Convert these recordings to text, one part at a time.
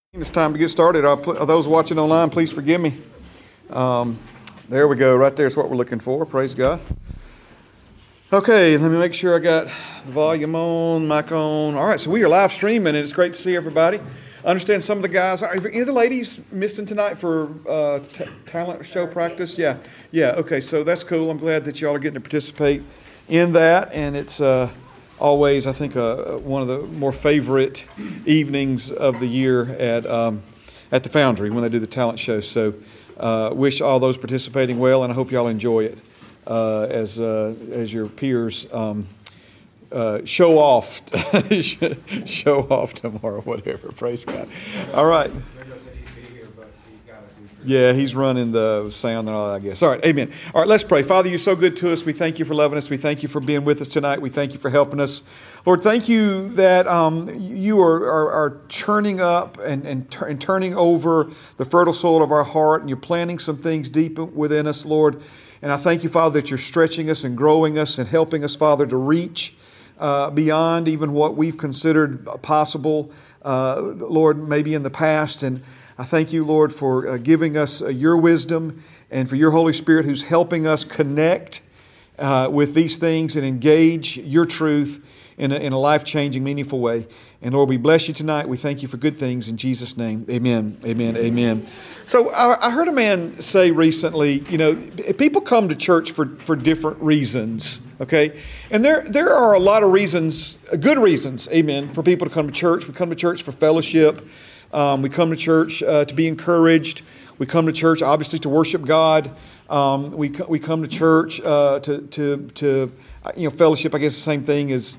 It's time to get started. Those watching online, please forgive me. There we go. Right there's what we're looking for. Praise God. Okay, let me make sure I got the volume on, mic on. All right, so we are live streaming, and it's great to see everybody. I understand some of the guys. Are any of the ladies missing tonight for talent show practice? Yeah. Okay, so that's cool. I'm glad that y'all are getting to participate in that, and it's always, I think, one of the more favorite evenings of the year at the Foundry when they do the talent show. So wish all those participating well, and I hope y'all enjoy it as your peers show off show off tomorrow, whatever. Praise God. All right. Yeah, he's running the sound and all that, I guess. All right, amen. All right, let's pray. Father, you're so good to us. We thank you for loving us. We thank you for being with us tonight. We thank you for helping us. Lord, thank you that you are churning up and turning over the fertile soil of our heart, and you're planting some things deep within us, Lord. And I thank you, Father, that you're stretching us and growing us and helping us, Father, to reach beyond even what we've considered possible, Lord, maybe in the past. And I thank you, Lord, for giving us your wisdom and for your Holy Spirit who's helping us connect with these things and engage your truth in a life-changing, meaningful way. And Lord, we bless you tonight. We thank you for good things in Jesus' name. Amen, amen, amen. So I heard a man say recently, people come to church for different reasons, okay? And there are a lot of reasons, good reasons, amen, for people to come to church. We come to church for fellowship. We come to church to be encouraged. We come to church, obviously, to worship God. We come to church to fellowship. I guess the same thing as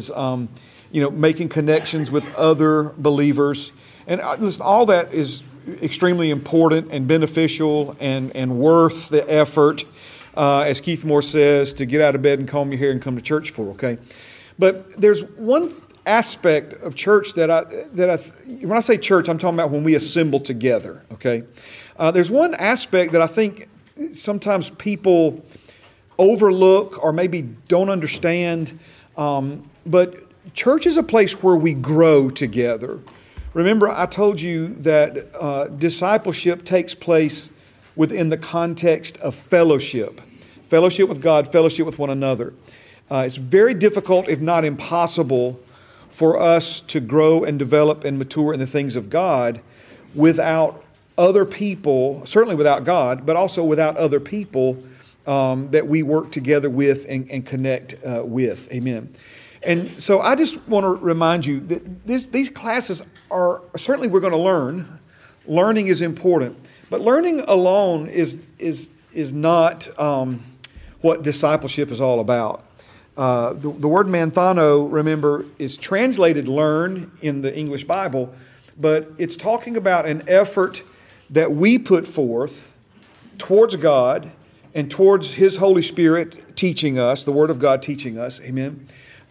making connections with other believers. And listen, all that is extremely important and beneficial and worth the effort, as Keith Moore says, to get out of bed and comb your hair and come to church for. Okay, but there's one aspect of church that when I say church, I'm talking about when we assemble together, okay? There's one aspect that I think sometimes people overlook or maybe don't understand, but church is a place where we grow together. Remember, I told you that discipleship takes place within the context of fellowship with God, fellowship with one another. It's very difficult, if not impossible, for us to grow and develop and mature in the things of God without other people, certainly without God, but also without other people that we work together with and connect with. Amen. And so I just want to remind you that these classes are, certainly we're going to learn. Learning is important. But learning alone is not what discipleship is all about. The word manthano, remember, is translated learn in the English Bible, but it's talking about an effort that we put forth towards God and towards His Holy Spirit teaching us, the Word of God teaching us, amen.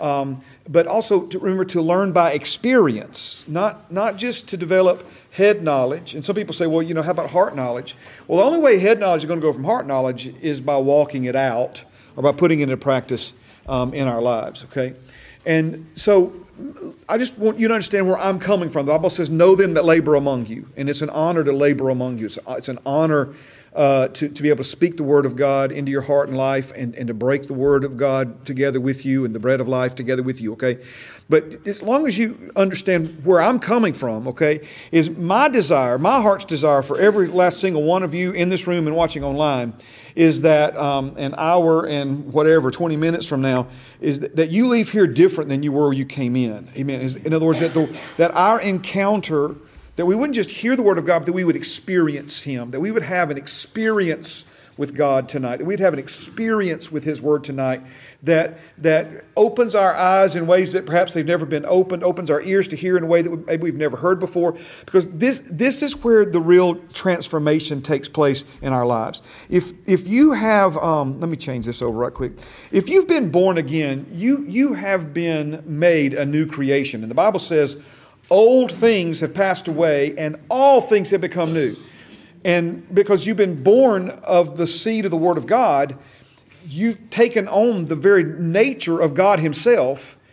But also remember to learn by experience, not just to develop head knowledge. And some people say, well, how about heart knowledge? Well, the only way head knowledge is going to go from heart knowledge is by walking it out or by putting it into practice in our lives, okay? And so I just want you to understand where I'm coming from. The Bible says, know them that labor among you. And it's an honor to labor among you. It's an honor to be able to speak the Word of God into your heart and life and to break the Word of God together with you and the bread of life together with you, okay? But as long as you understand where I'm coming from, okay, is my desire, my heart's desire for every last single one of you in this room and watching online is that an hour and 20 minutes from now, is that you leave here different than you were when you came in. Amen. In other words, that our encounter, that we wouldn't just hear the Word of God, but that we would experience Him, that we would have an experience with God tonight, that we'd have an experience with His Word tonight that opens our eyes in ways that perhaps they've never been opened, opens our ears to hear in a way that maybe we've never heard before, because this is where the real transformation takes place in our lives. If you have, let me change this over right quick. If you've been born again, you have been made a new creation. And the Bible says, old things have passed away and all things have become new. And because you've been born of the seed of the Word of God, you've taken on the very nature of God Himself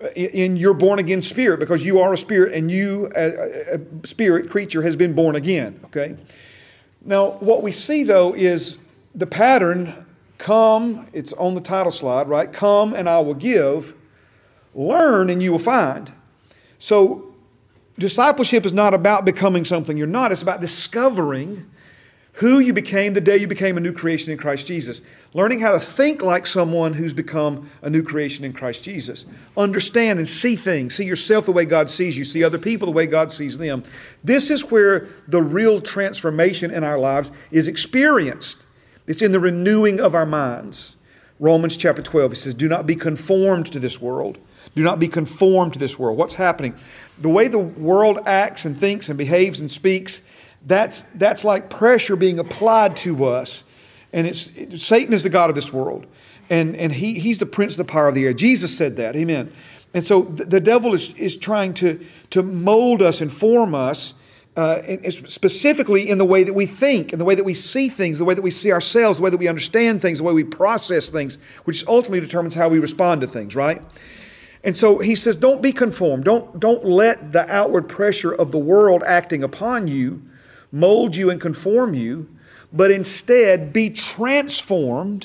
in your born again spirit, because you are a spirit and you, a spirit creature, has been born again. Okay. Now, what we see though is the pattern: come, it's on the title slide, right? Come and I will give, learn and you will find. So discipleship is not about becoming something you're not. It's about discovering who you became the day you became a new creation in Christ Jesus. Learning how to think like someone who's become a new creation in Christ Jesus. Understand and see things. See yourself the way God sees you. See other people the way God sees them. This is where the real transformation in our lives is experienced. It's in the renewing of our minds. Romans chapter 12, it says, do not be conformed to this world. Do not be conformed to this world. What's happening? The way the world acts and thinks and behaves and speaks, that's like pressure being applied to us. And Satan is the god of this world. And he's the prince of the power of the air. Jesus said that. Amen. And so the devil is trying to mold us and form us, specifically in the way that we think, in the way that we see things, the way that we see ourselves, the way that we understand things, the way we process things, which ultimately determines how we respond to things, right? And so he says, don't be conformed. Don't let the outward pressure of the world acting upon you mold you and conform you, but instead be transformed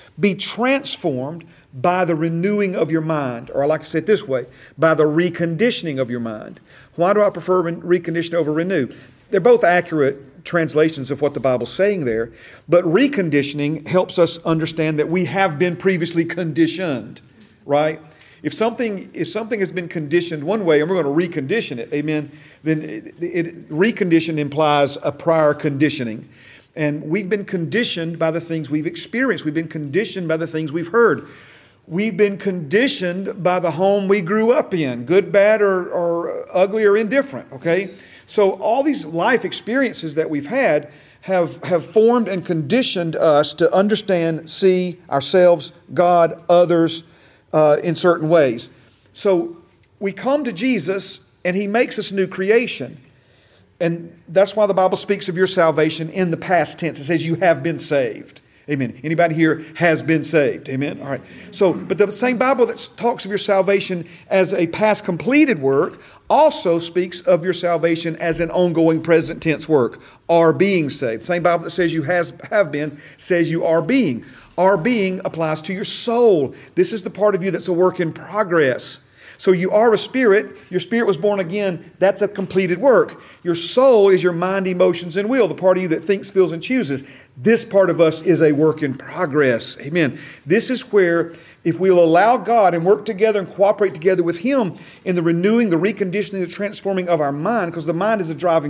by the renewing of your mind. Or I like to say it this way, by the reconditioning of your mind. Why do I prefer recondition over renew? They're both accurate translations of what the Bible's saying there, but reconditioning helps us understand that we have been previously conditioned, right? If something has been conditioned one way and we're going to recondition it, amen, then recondition implies a prior conditioning. And we've been conditioned by the things we've experienced. We've been conditioned by the things we've heard. We've been conditioned by the home we grew up in, good, bad, or ugly, or indifferent, okay? So all these life experiences that we've had have formed and conditioned us to understand, see ourselves, God, others, in certain ways. So we come to Jesus and He makes us a new creation. And that's why the Bible speaks of your salvation in the past tense. It says you have been saved. Amen. Anybody here has been saved? Amen. All right. So, but the same Bible that talks of your salvation as a past completed work also speaks of your salvation as an ongoing present tense work, are being saved. Same Bible that says you have been says you are being. Our being applies to your soul. This is the part of you that's a work in progress. So you are a spirit. Your spirit was born again. That's a completed work. Your soul is your mind, emotions, and will, the part of you that thinks, feels, and chooses. This part of us is a work in progress. Amen. This is where, if we'll allow God and work together and cooperate together with Him in the renewing, the reconditioning, the transforming of our mind, because the mind is a driving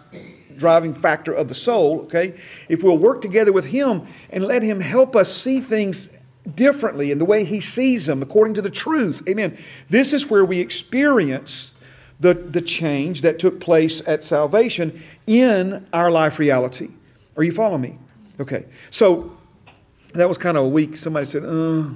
factor of the soul, okay? If we'll work together with Him and let Him help us see things differently in the way He sees them, according to the truth, amen. This is where we experience the change that took place at salvation in our life reality. Are you following me? Okay. So that was kind of a weak. Somebody said,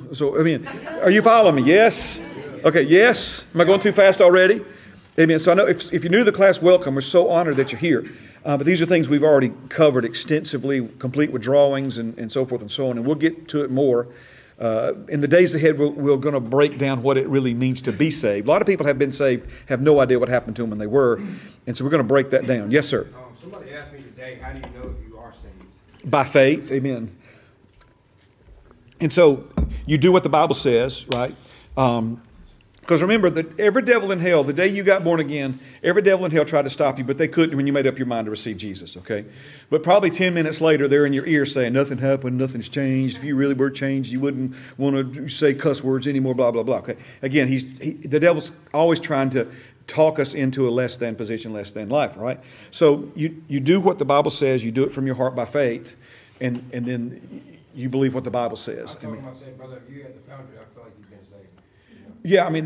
are you following me? Yes? Okay, yes? Am I going too fast already? Amen. So I know if you're new to the class, welcome. We're so honored that you're here. But these are things we've already covered extensively, complete with drawings and so forth and so on. And we'll get to it more. In the days ahead, we're going to break down what it really means to be saved. A lot of people have been saved, have no idea what happened to them when they were. And so we're going to break that down. Yes, sir. Somebody asked me today, how do you know if you are saved? By faith. Amen. And so you do what the Bible says, right? Because remember that every devil in hell, the day you got born again, every devil in hell tried to stop you, but they couldn't when you made up your mind to receive Jesus, okay? But probably 10 minutes later, they're in your ear saying, nothing happened, nothing's changed. If you really were changed, you wouldn't want to say cuss words anymore, blah, blah, blah, okay? Again, the devil's always trying to talk us into a less than position, less than life, right? So you do what the Bible says, you do it from your heart by faith, and then you believe what the Bible says. I told him, I said, brother, if you at the foundry, I feel like you've been saved. Yeah, I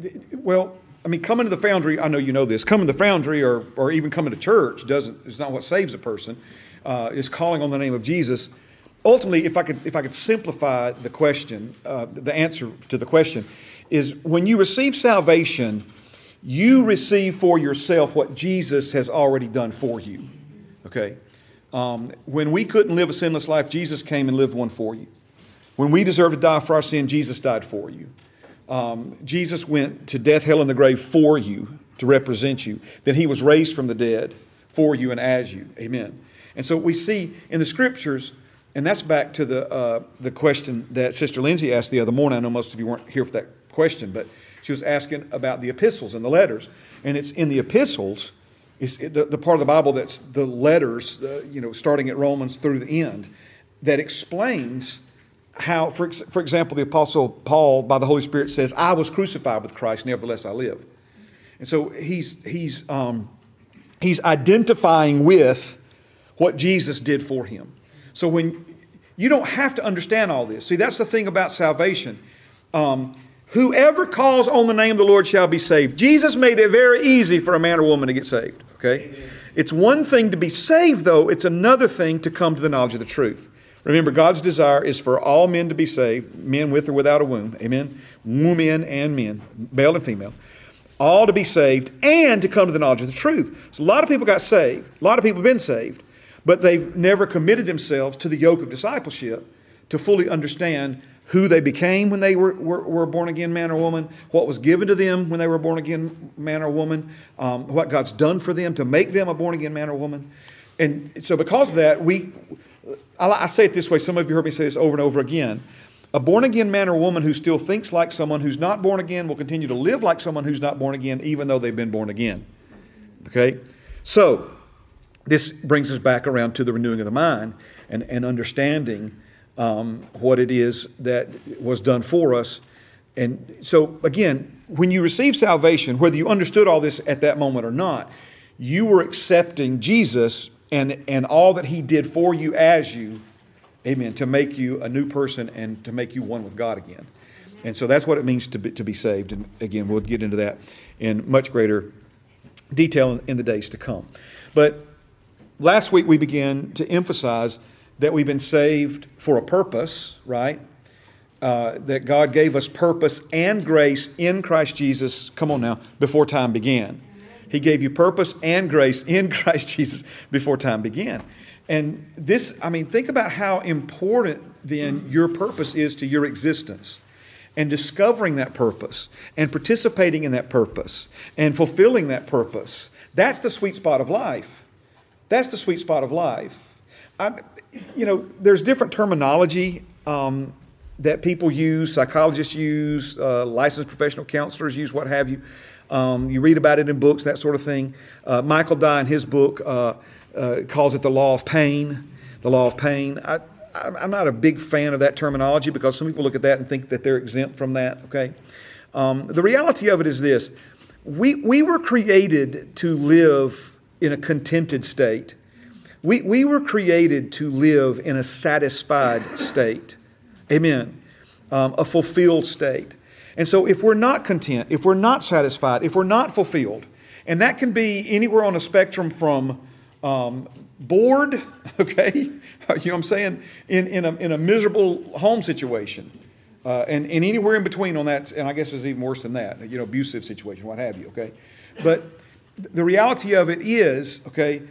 mean, coming to the foundry, I know you know this, coming to the foundry or even coming to church is not what saves a person. It's calling on the name of Jesus. Ultimately, if I could simplify the question, the answer to the question is when you receive salvation, you receive for yourself what Jesus has already done for you. Okay? When we couldn't live a sinless life, Jesus came and lived one for you. When we deserved to die for our sin, Jesus died for you. Jesus went to death, hell, and the grave for you, to represent you. Then he was raised from the dead for you and as you. Amen. And so we see in the Scriptures, and that's back to the question that Sister Lindsay asked the other morning. I know most of you weren't here for that question, but she was asking about the epistles and the letters. And it's in the epistles, it's the part of the Bible that's the letters, starting at Romans through the end, that explains how, for example, the Apostle Paul, by the Holy Spirit, says, I was crucified with Christ, nevertheless I live. And so he's identifying with what Jesus did for him. So when you don't have to understand all this. See, that's the thing about salvation. Whoever calls on the name of the Lord shall be saved. Jesus made it very easy for a man or woman to get saved. Okay? Amen. It's one thing to be saved, though. It's another thing to come to the knowledge of the truth. Remember, God's desire is for all men to be saved, men with or without a womb. Amen? Women and men, male and female. All to be saved and to come to the knowledge of the truth. So a lot of people got saved. A lot of people have been saved. But they've never committed themselves to the yoke of discipleship to fully understand who they became when they were born again man or woman, what was given to them when they were born again man or woman, what God's done for them to make them a born again man or woman. And so because of that, I say it this way, some of you heard me say this over and over again. A born again man or woman who still thinks like someone who's not born again will continue to live like someone who's not born again, even though they've been born again. Okay? So this brings us back around to the renewing of the mind and understanding what it is that was done for us. And so, again, when you receive salvation, whether you understood all this at that moment or not, you were accepting Jesus and all that he did for you as you, amen, to make you a new person and to make you one with God again. And so that's what it means to be saved. And again, we'll get into that in much greater detail in the days to come. But last week we began to emphasize that we've been saved for a purpose, right? That God gave us purpose and grace in Christ Jesus, come on now, before time began. He gave you purpose and grace in Christ Jesus before time began. And this, think about how important then your purpose is to your existence. And discovering that purpose and participating in that purpose and fulfilling that purpose. That's the sweet spot of life. That's the sweet spot of life. There's different terminology that people use, psychologists use, licensed professional counselors use, what have you. You read about it in books, that sort of thing. Michael Dye, in his book, calls it the law of pain. The law of pain. I'm not a big fan of that terminology because some people look at that and think that they're exempt from that. Okay, the reality of it is this: we were created to live in a contented state. We were created to live in a satisfied state. Amen. A fulfilled state. And so if we're not content, if we're not satisfied, if we're not fulfilled, and that can be anywhere on a spectrum from bored, okay, you know what I'm saying, in a miserable home situation, and anywhere in between on that, and I guess it's even worse than that, abusive situation, what have you, okay. But the reality of it is, okay,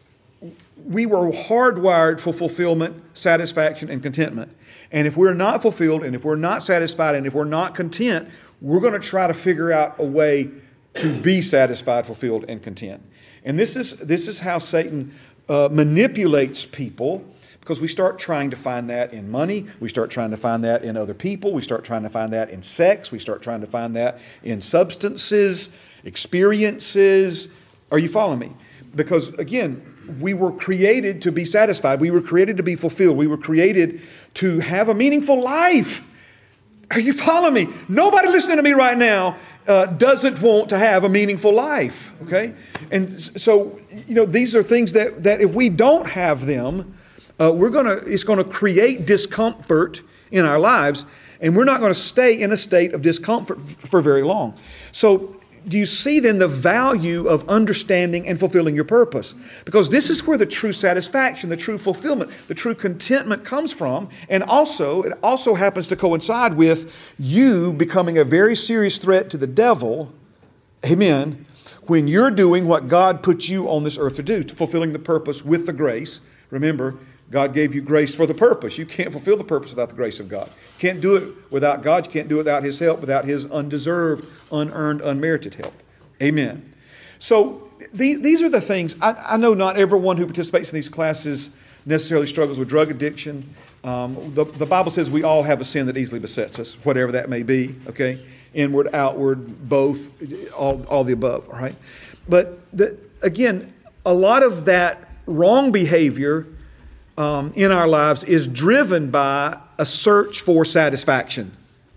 we were hardwired for fulfillment, satisfaction, and contentment. And if we're not fulfilled, and if we're not satisfied, and if we're not content, we're going to try to figure out a way to be satisfied, fulfilled, and content. And this is how Satan manipulates people, because we start trying to find that in money, we start trying to find that in other people, we start trying to find that in sex, we start trying to find that in substances, experiences. Are you following me? Because again, we were created to be satisfied. We were created to be fulfilled. We were created to have a meaningful life. Are you following me? Nobody listening to me right now doesn't want to have a meaningful life. Okay? And so, these are things that if we don't have them, it's going to create discomfort in our lives, and we're not going to stay in a state of discomfort for very long. So, do you see then the value of understanding and fulfilling your purpose? Because this is where the true satisfaction, the true fulfillment, the true contentment comes from. And it also happens to coincide with you becoming a very serious threat to the devil, amen, when you're doing what God put you on this earth to do, fulfilling the purpose with the grace, remember, God gave you grace for the purpose. You can't fulfill the purpose without the grace of God. You can't do it without God. You can't do it without His help, without His undeserved, unearned, unmerited help. Amen. So these are the things. I know not everyone who participates in these classes necessarily struggles with drug addiction. The Bible says we all have a sin that easily besets us, whatever that may be, okay? Inward, outward, both, all the above, all right? But again, a lot of that wrong behavior in our lives is driven by a search for satisfaction.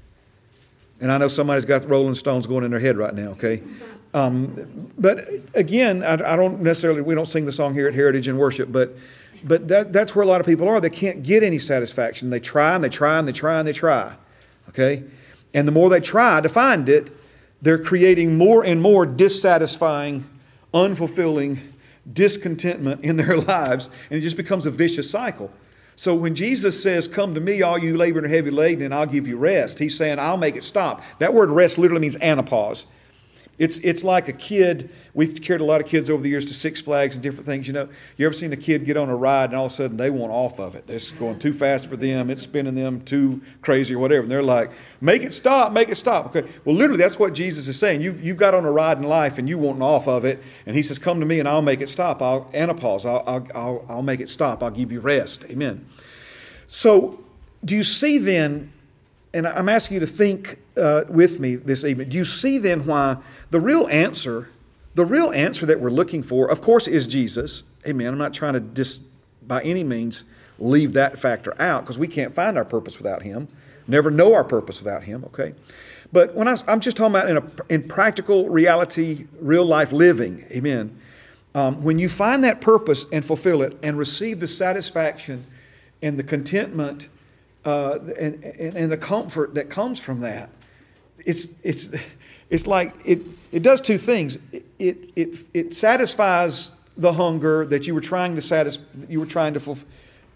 And I know somebody's got the Rolling Stones going in their head right now, okay? But again, I don't necessarily, we don't sing the song here at Heritage and Worship, but that's where a lot of people are. They can't get any satisfaction. They try and they try and they try and they try, okay? And the more they try to find it, they're creating more and more dissatisfying, unfulfilling discontentment in their lives, and it just becomes a vicious cycle. So when Jesus says, "Come to me, all you labor and are heavy laden, and I'll give you rest," He's saying, "I'll make it stop." That word rest literally means anapause. It's like a kid. We've carried a lot of kids over the years to Six Flags and different things. You know, you ever seen a kid get on a ride and all of a sudden they want off of it? It's going too fast for them. It's spinning them too crazy or whatever. And they're like, "Make it stop, make it stop." Okay. Well, literally that's what Jesus is saying. You've got on a ride in life and you want off of it. And He says, "Come to me and I'll make it stop. I'll anapause. I'll make it stop. I'll give you rest." Amen. So do you see then, and I'm asking you to think with me this evening, do you see then why the real answer that we're looking for, of course, is Jesus. Amen. I'm not trying to by any means leave that factor out, because we can't find our purpose without Him, never know our purpose without Him, okay? But when I'm just talking about in practical reality, real life living, amen, when you find that purpose and fulfill it and receive the satisfaction and the contentment and the comfort that comes from that, it's like it does two things. It satisfies the hunger that you were trying to satisfy. You were trying to fulfill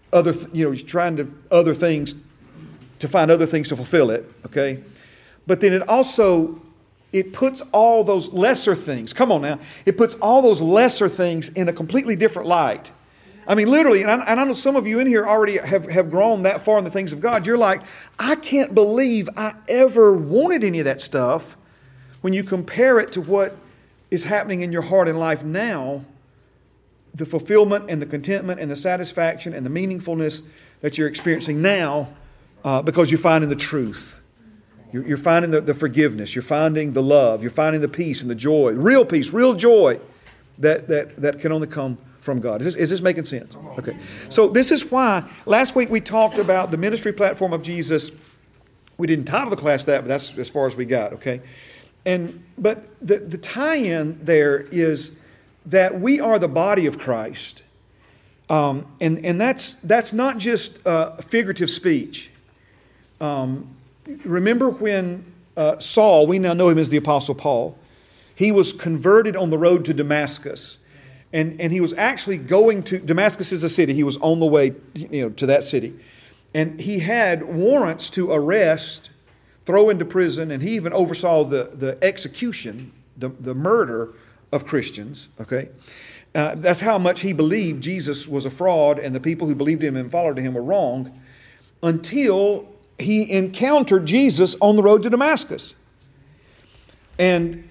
other things to find other things to fulfill it. Okay, but then it puts all those lesser things. Come on now, it puts all those lesser things in a completely different light. I mean, literally, and I know some of you in here already have grown that far in the things of God. You're like, I can't believe I ever wanted any of that stuff. When you compare it to what is happening in your heart and life now, the fulfillment and the contentment and the satisfaction and the meaningfulness that you're experiencing now, because you're finding the truth. You're finding the forgiveness. You're finding the love. You're finding the peace and the joy, real peace, real joy that can only come from God. Is this making sense? Okay. So this is why last week we talked about the ministry platform of Jesus. We didn't title the class that, but that's as far as we got, okay? But the tie-in there is that we are the body of Christ. And that's not just figurative speech. Remember when Saul, we now know him as the Apostle Paul, he was converted on the road to Damascus. And he was actually going to, Damascus is a city, he was on the way to that city. And he had warrants to arrest, throw into prison, and he even oversaw the execution, the murder of Christians, okay? That's how much he believed Jesus was a fraud and the people who believed him and followed him were wrong, until he encountered Jesus on the road to Damascus. And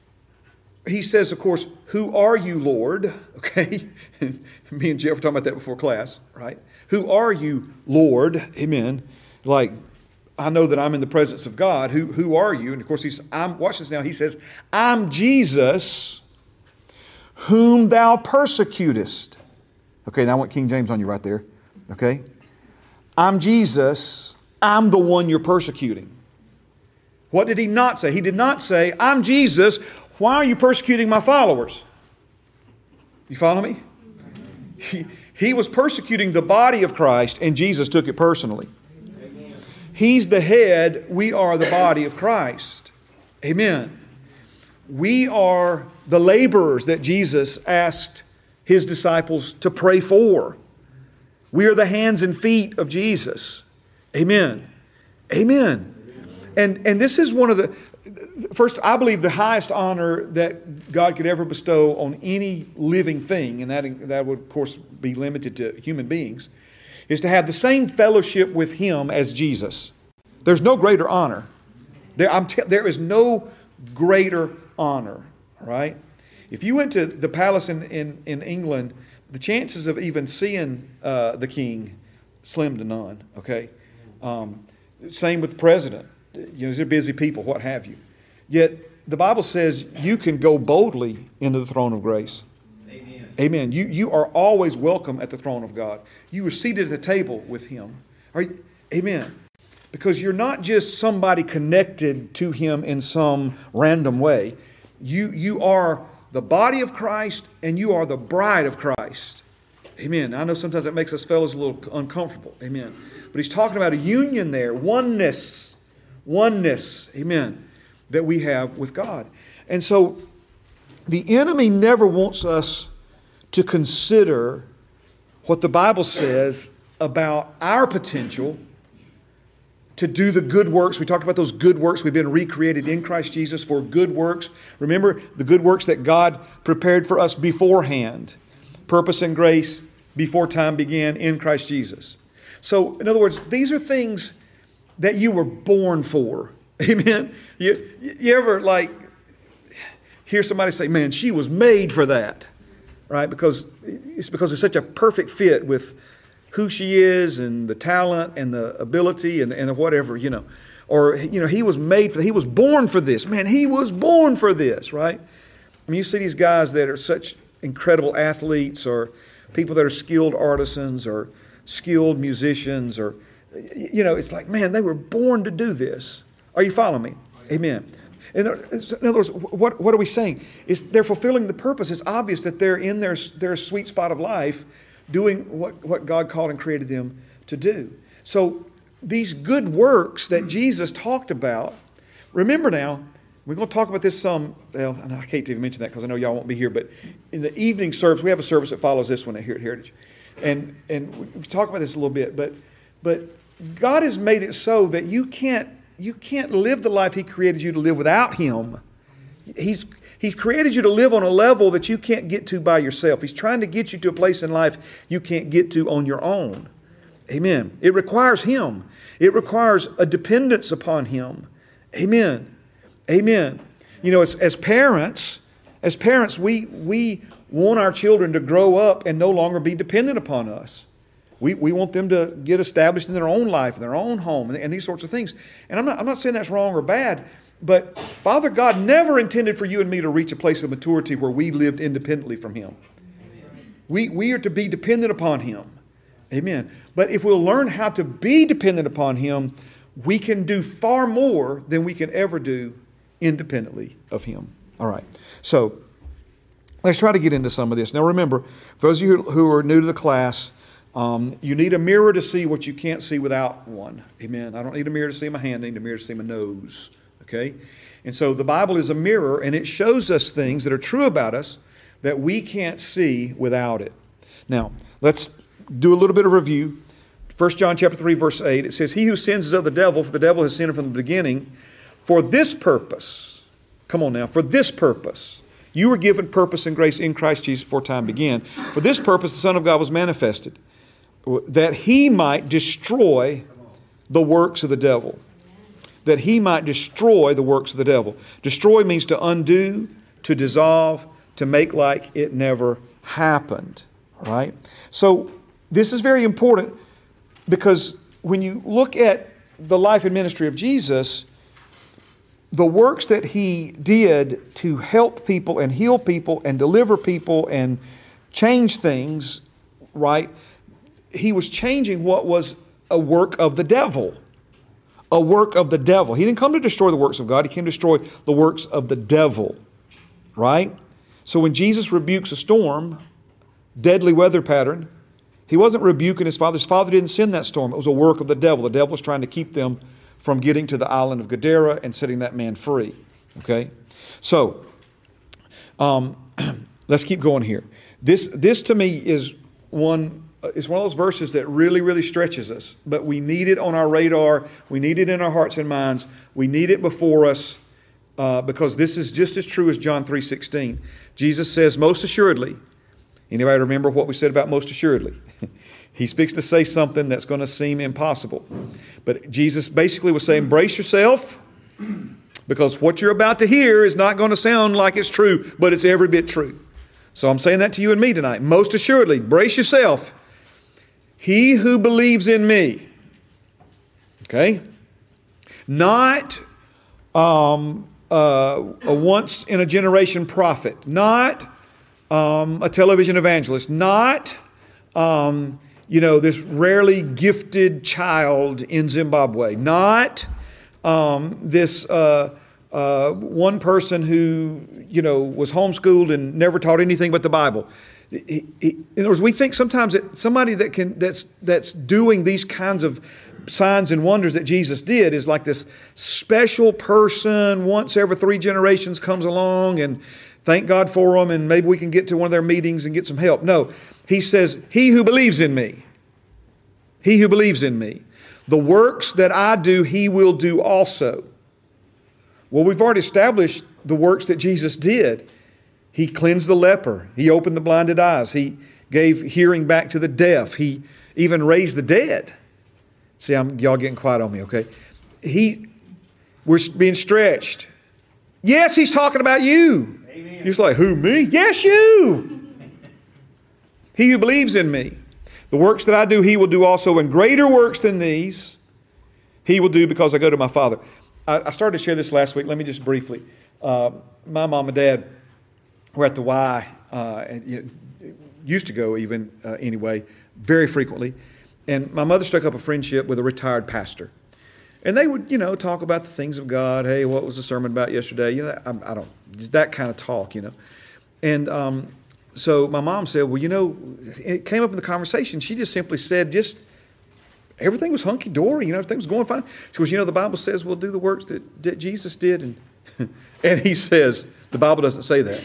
he says, of course, "Who are you, Lord?" Okay? Me and Jeff were talking about that before class, right? "Who are you, Lord?" Amen. Like, I know that I'm in the presence of God. Who are you? And of course, watch this now. He says, "I'm Jesus, whom thou persecutest." Okay, now I want King James on you right there. Okay? "I'm Jesus, I'm the one you're persecuting." What did he not say? He did not say, "I'm Jesus, why are you persecuting my followers?" You follow me? He was persecuting the body of Christ, and Jesus took it personally. Amen. He's the head, we are the body of Christ. Amen. We are the laborers that Jesus asked His disciples to pray for. We are the hands and feet of Jesus. Amen. Amen. And this is one of the, first, I believe the highest honor that God could ever bestow on any living thing, and that would, of course, be limited to human beings. is to have the same fellowship with Him as Jesus. There's no greater honor. There is no greater honor, all right? If you went to the palace in England, the chances of even seeing the king, slim to none, okay? Same with the president. You know, they're busy people, what have you. Yet, the Bible says you can go boldly into the throne of grace. Amen. Amen. You are always welcome at the throne of God. You are seated at the table with Him. Amen. Because you're not just somebody connected to Him in some random way. You are the body of Christ and you are the bride of Christ. Amen. I know sometimes that makes us fellas a little uncomfortable. Amen. But he's talking about a union there, oneness, amen, that we have with God. And so the enemy never wants us to consider what the Bible says about our potential to do the good works. We talked about those good works. We've been recreated in Christ Jesus for good works. Remember, the good works that God prepared for us beforehand. Purpose and grace before time began in Christ Jesus. So, in other words, these are things that you were born for. Amen? You ever hear somebody say, man, she was made for that, right? Because it's such a perfect fit with who she is and the talent and the ability and the whatever, you know. Or, you know, he was made for, he was born for this. Man, he was born for this, right? I mean, you see these guys that are such incredible athletes or people that are skilled artisans or skilled musicians or, you know, it's like, man, they were born to do this. Are you following me? Amen. In other words, what are we saying? They're fulfilling the purpose. It's obvious that they're in their sweet spot of life doing what God called and created them to do. So these good works that Jesus talked about, remember now, we're going to talk about this some, well, I hate to even mention that because I know y'all won't be here, but in the evening service, we have a service that follows this one here at Heritage. And we talk about this a little bit, but God has made it so that you can't live the life He created you to live without Him. He's created you to live on a level that you can't get to by yourself. He's trying to get you to a place in life you can't get to on your own. Amen. It requires Him. It requires a dependence upon Him. Amen. Amen. You know, as parents, we want our children to grow up and no longer be dependent upon us. We want them to get established in their own life, in their own home, and these sorts of things. And I'm not saying that's wrong or bad, but Father God never intended for you and me to reach a place of maturity where we lived independently from Him. We are to be dependent upon Him. Amen. But if we'll learn how to be dependent upon Him, we can do far more than we can ever do independently of Him. All right. So let's try to get into some of this. Now remember, for those of you who are new to the class, you need a mirror to see what you can't see without one. Amen. I don't need a mirror to see my hand. I need a mirror to see my nose. Okay? And so the Bible is a mirror, and it shows us things that are true about us that we can't see without it. Now, let's do a little bit of review. 1 John chapter 3, verse 8, it says, "He who sins is of the devil, for the devil has sinned from the beginning. For this purpose," come on now, "for this purpose, you were given purpose and grace in Christ Jesus before time began. For this purpose the Son of God was manifested, that He might destroy the works of the devil." That He might destroy the works of the devil. Destroy means to undo, to dissolve, to make like it never happened. All right? So this is very important because when you look at the life and ministry of Jesus, the works that He did to help people and heal people and deliver people and change things, right? He was changing what was a work of the devil. A work of the devil. He didn't come to destroy the works of God. He came to destroy the works of the devil. Right? So when Jesus rebukes a storm, deadly weather pattern, He wasn't rebuking His Father. His Father didn't send that storm. It was a work of the devil. The devil was trying to keep them from getting to the island of Gadara and setting that man free. Okay? So, let's keep going here. This to me is one of those verses that really, really stretches us. But we need it on our radar. We need it in our hearts and minds. We need it before us because this is just as true as John 3:16. Jesus says, most assuredly, anybody remember what we said about most assuredly? He's fixed to say something that's going to seem impossible. But Jesus basically was saying, brace yourself, because what you're about to hear is not going to sound like it's true, but it's every bit true. So I'm saying that to you and me tonight. Most assuredly, brace yourself. He who believes in me, okay, not a once-in-a-generation prophet, not a television evangelist, not this rarely gifted child in Zimbabwe, not this one person who was homeschooled and never taught anything but the Bible. In other words, we think sometimes that somebody that's doing these kinds of signs and wonders that Jesus did is like this special person once every 3 generations comes along, and thank God for them, and maybe we can get to one of their meetings and get some help. No, he says, he who believes in me, he who believes in me, the works that I do, he will do also. Well, we've already established the works that Jesus did. He cleansed the leper. He opened the blinded eyes. He gave hearing back to the deaf. He even raised the dead. See, y'all getting quiet on me, okay? We're being stretched. Yes, he's talking about you. Amen. You're just like, who, me? Yes, you. He who believes in me. The works that I do, he will do also, and greater works than these he will do, because I go to my Father. I started to share this last week. Let me just briefly. My mom and dad were at the Y, used to go even anyway, very frequently. And my mother struck up a friendship with a retired pastor. And they would, talk about the things of God. Hey, what was the sermon about yesterday? I don't, just that kind of talk, And so my mom said, well, it came up in the conversation. She just simply said, everything was hunky-dory, everything was going fine. She goes, the Bible says we'll do the works that Jesus did. And, and he says, the Bible doesn't say that.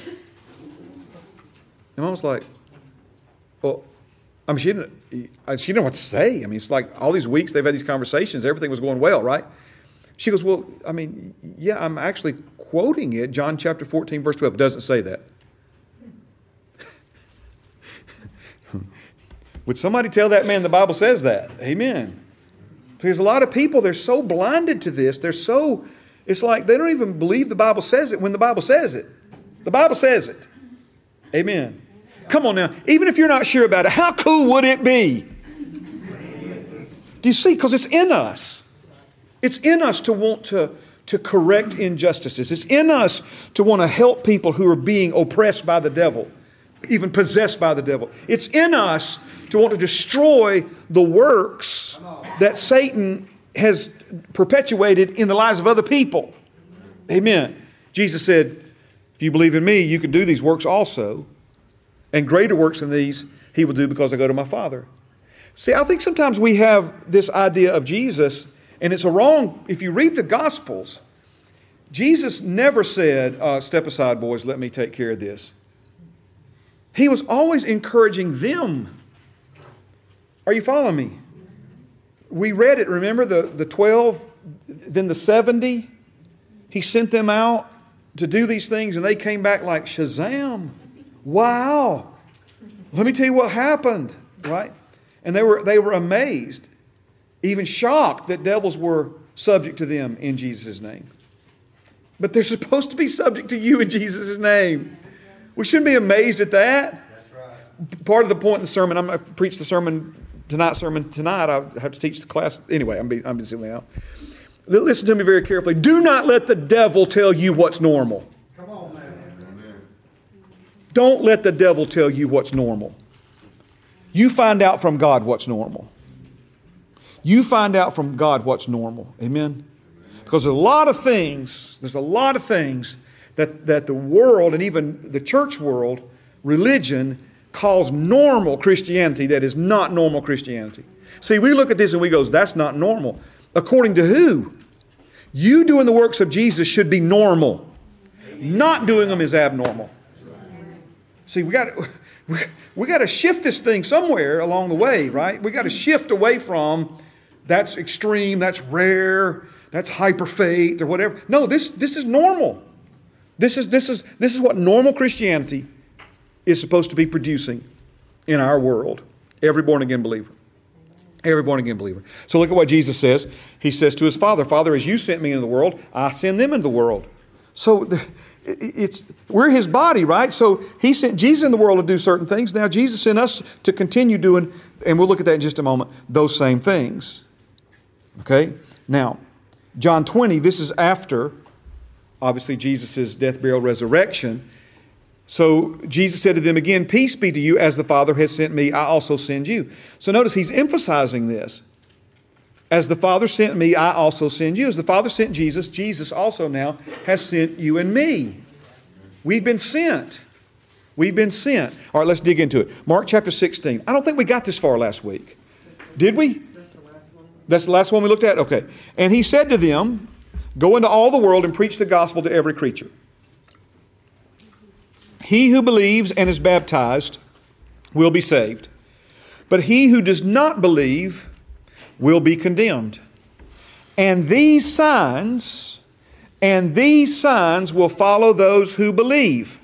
And Mom was like, well, she didn't know what to say. It's like all these weeks they've had these conversations, everything was going well, right? She goes, well, yeah, I'm actually quoting it. John chapter 14, verse 12. It doesn't say that. Would somebody tell that man the Bible says that? Amen. There's a lot of people, they're so blinded to this. It's like they don't even believe the Bible says it when the Bible says it. The Bible says it. Amen. Come on now. Even if you're not sure about it, how cool would it be? Do you see? Because it's in us. It's in us to want to correct injustices. It's in us to want to help people who are being oppressed by the devil, even possessed by the devil. It's in us to want to destroy the works that Satan has perpetuated in the lives of other people. Amen. Jesus said, if you believe in me, you can do these works also. And greater works than these he will do, because I go to my Father. See, I think sometimes we have this idea of Jesus, and it's a wrong. If you read the Gospels, Jesus never said, step aside, boys, let me take care of this. He was always encouraging them. Are you following me? We read it, remember, the 12, then the 70. He sent them out to do these things, and they came back like, Shazam. Wow. Let me tell you what happened, right? And they were amazed, even shocked that devils were subject to them in Jesus' name. But they're supposed to be subject to you in Jesus' name. We shouldn't be amazed at that. That's right. Part of the point in the sermon, I'm going to preach the sermon tonight. I have to teach the class. Anyway, I'm being silly now. Listen to me very carefully. Do not let the devil tell you what's normal. Come on, man. Don't let the devil tell you what's normal. You find out from God what's normal. You find out from God what's normal. Amen? Because there's a lot of things that the world and even the church world, religion, calls normal Christianity that is not normal Christianity. See, we look at this and we go, that's not normal. According to who? You doing the works of Jesus should be normal. Not doing them is abnormal. See, we got to shift this thing somewhere along the way, right? We got to shift away from that's extreme, that's rare, that's hyper faith or whatever. No, this is normal. This is what normal Christianity is supposed to be producing in our world. Every born-again believer. Every born-again believer. So look at what Jesus says. He says to his Father, Father, as you sent me into the world, I send them into the world. So we're his body, right? So he sent Jesus in the world to do certain things. Now Jesus sent us to continue doing, and we'll look at that in just a moment, those same things. Okay? Now, John 20, this is after, obviously, Jesus' death, burial, resurrection. So Jesus said to them again, peace be to you, as the Father has sent me, I also send you. So notice he's emphasizing this. As the Father sent me, I also send you. As the Father sent Jesus, Jesus also now has sent you and me. We've been sent. We've been sent. All right, let's dig into it. Mark chapter 16. I don't think we got this far last week. Did we? That's the last one we looked at? Okay. And he said to them, go into all the world and preach the gospel to every creature. He who believes and is baptized will be saved, but he who does not believe will be condemned. And these signs will follow those who believe.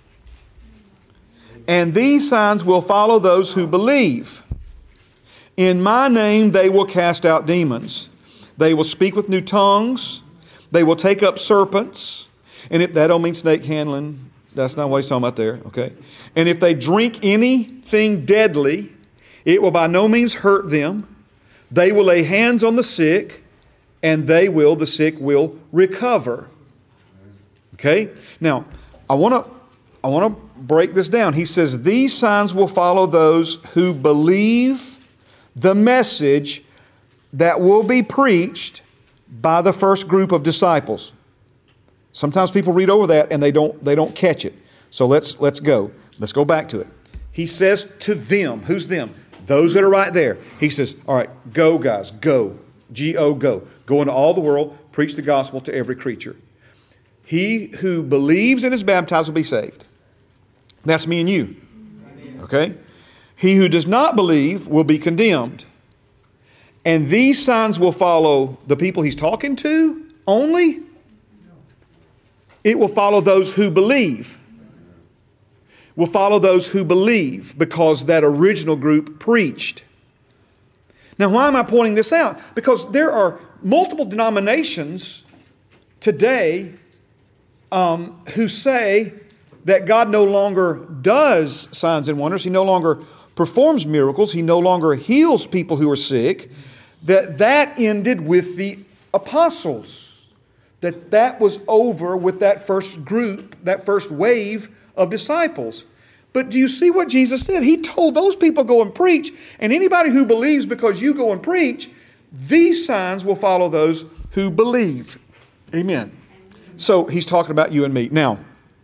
And these signs will follow those who believe. In my name they will cast out demons. They will speak with new tongues. They will take up serpents. And that don't mean snake handling. That's not what he's talking about there, okay? And if they drink anything deadly, it will by no means hurt them. They will lay hands on the sick, and the sick will recover. Okay? Now, I want to break this down. He says, these signs will follow those who believe the message that will be preached by the first group of disciples. Sometimes people read over that and they don't catch it. So let's go. Let's go back to it. He says to them, who's them? Those that are right there. He says, all right, go guys, go. G-O, go. Go into all the world, preach the gospel to every creature. He who believes and is baptized will be saved. That's me and you. Okay? He who does not believe will be condemned. And these signs will follow the people he's talking to only. It will follow those who believe. Will follow those who believe because that original group preached. Now, why am I pointing this out? Because there are multiple denominations today who say that God no longer does signs and wonders. He no longer performs miracles. He no longer heals people who are sick. That ended with the apostles. That was over with that first group, that first wave of disciples. But do you see what Jesus said? He told those people, go and preach. And anybody who believes because you go and preach, these signs will follow those who believe. Amen. So he's talking about you and me. Now,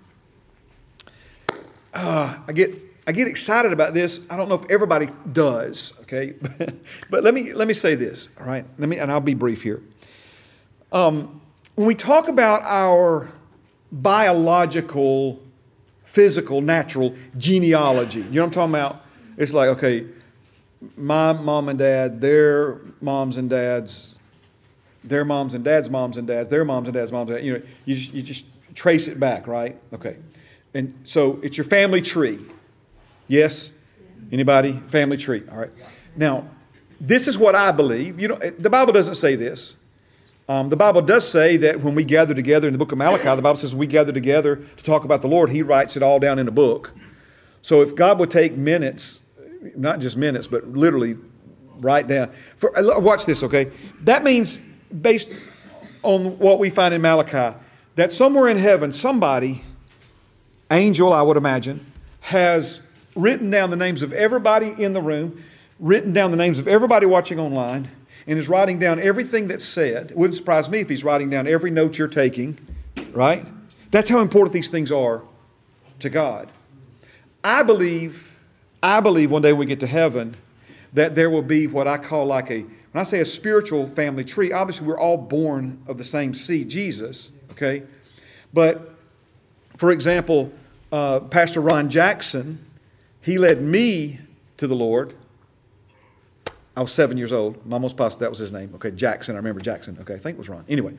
I get excited about this. I don't know if everybody does, okay? But let me say this, all right? And I'll be brief here. When we talk about our biological, physical, natural genealogy, you know what I'm talking about? It's like, okay, my mom and dad, their moms and dads, their moms and dads' moms and dads, their moms and dads' moms and dads. You know, you just trace it back, right? Okay. And so it's your family tree. Yes? Anybody? Family tree. All right. Now, this is what I believe. You know, the Bible doesn't say this. The Bible does say that when we gather together in the book of Malachi, the Bible says we gather together to talk about the Lord. He writes it all down in a book. So if God would take minutes, not just minutes, but literally write down. Watch this, okay? That means, based on what we find in Malachi, that somewhere in heaven, somebody, angel I would imagine, has written down the names of everybody in the room, written down the names of everybody watching online, and is writing down everything that's said. It wouldn't surprise me if he's writing down every note you're taking, right? That's how important these things are to God. I believe one day when we get to heaven that there will be what I call like when I say a spiritual family tree, obviously we're all born of the same seed, Jesus, okay? But, for example, Pastor Ron Jackson, he led me to the Lord. I was 7 years old. I'm almost positive that was his name. Okay, Jackson. I remember Jackson. Okay, I think it was Ron. Anyway,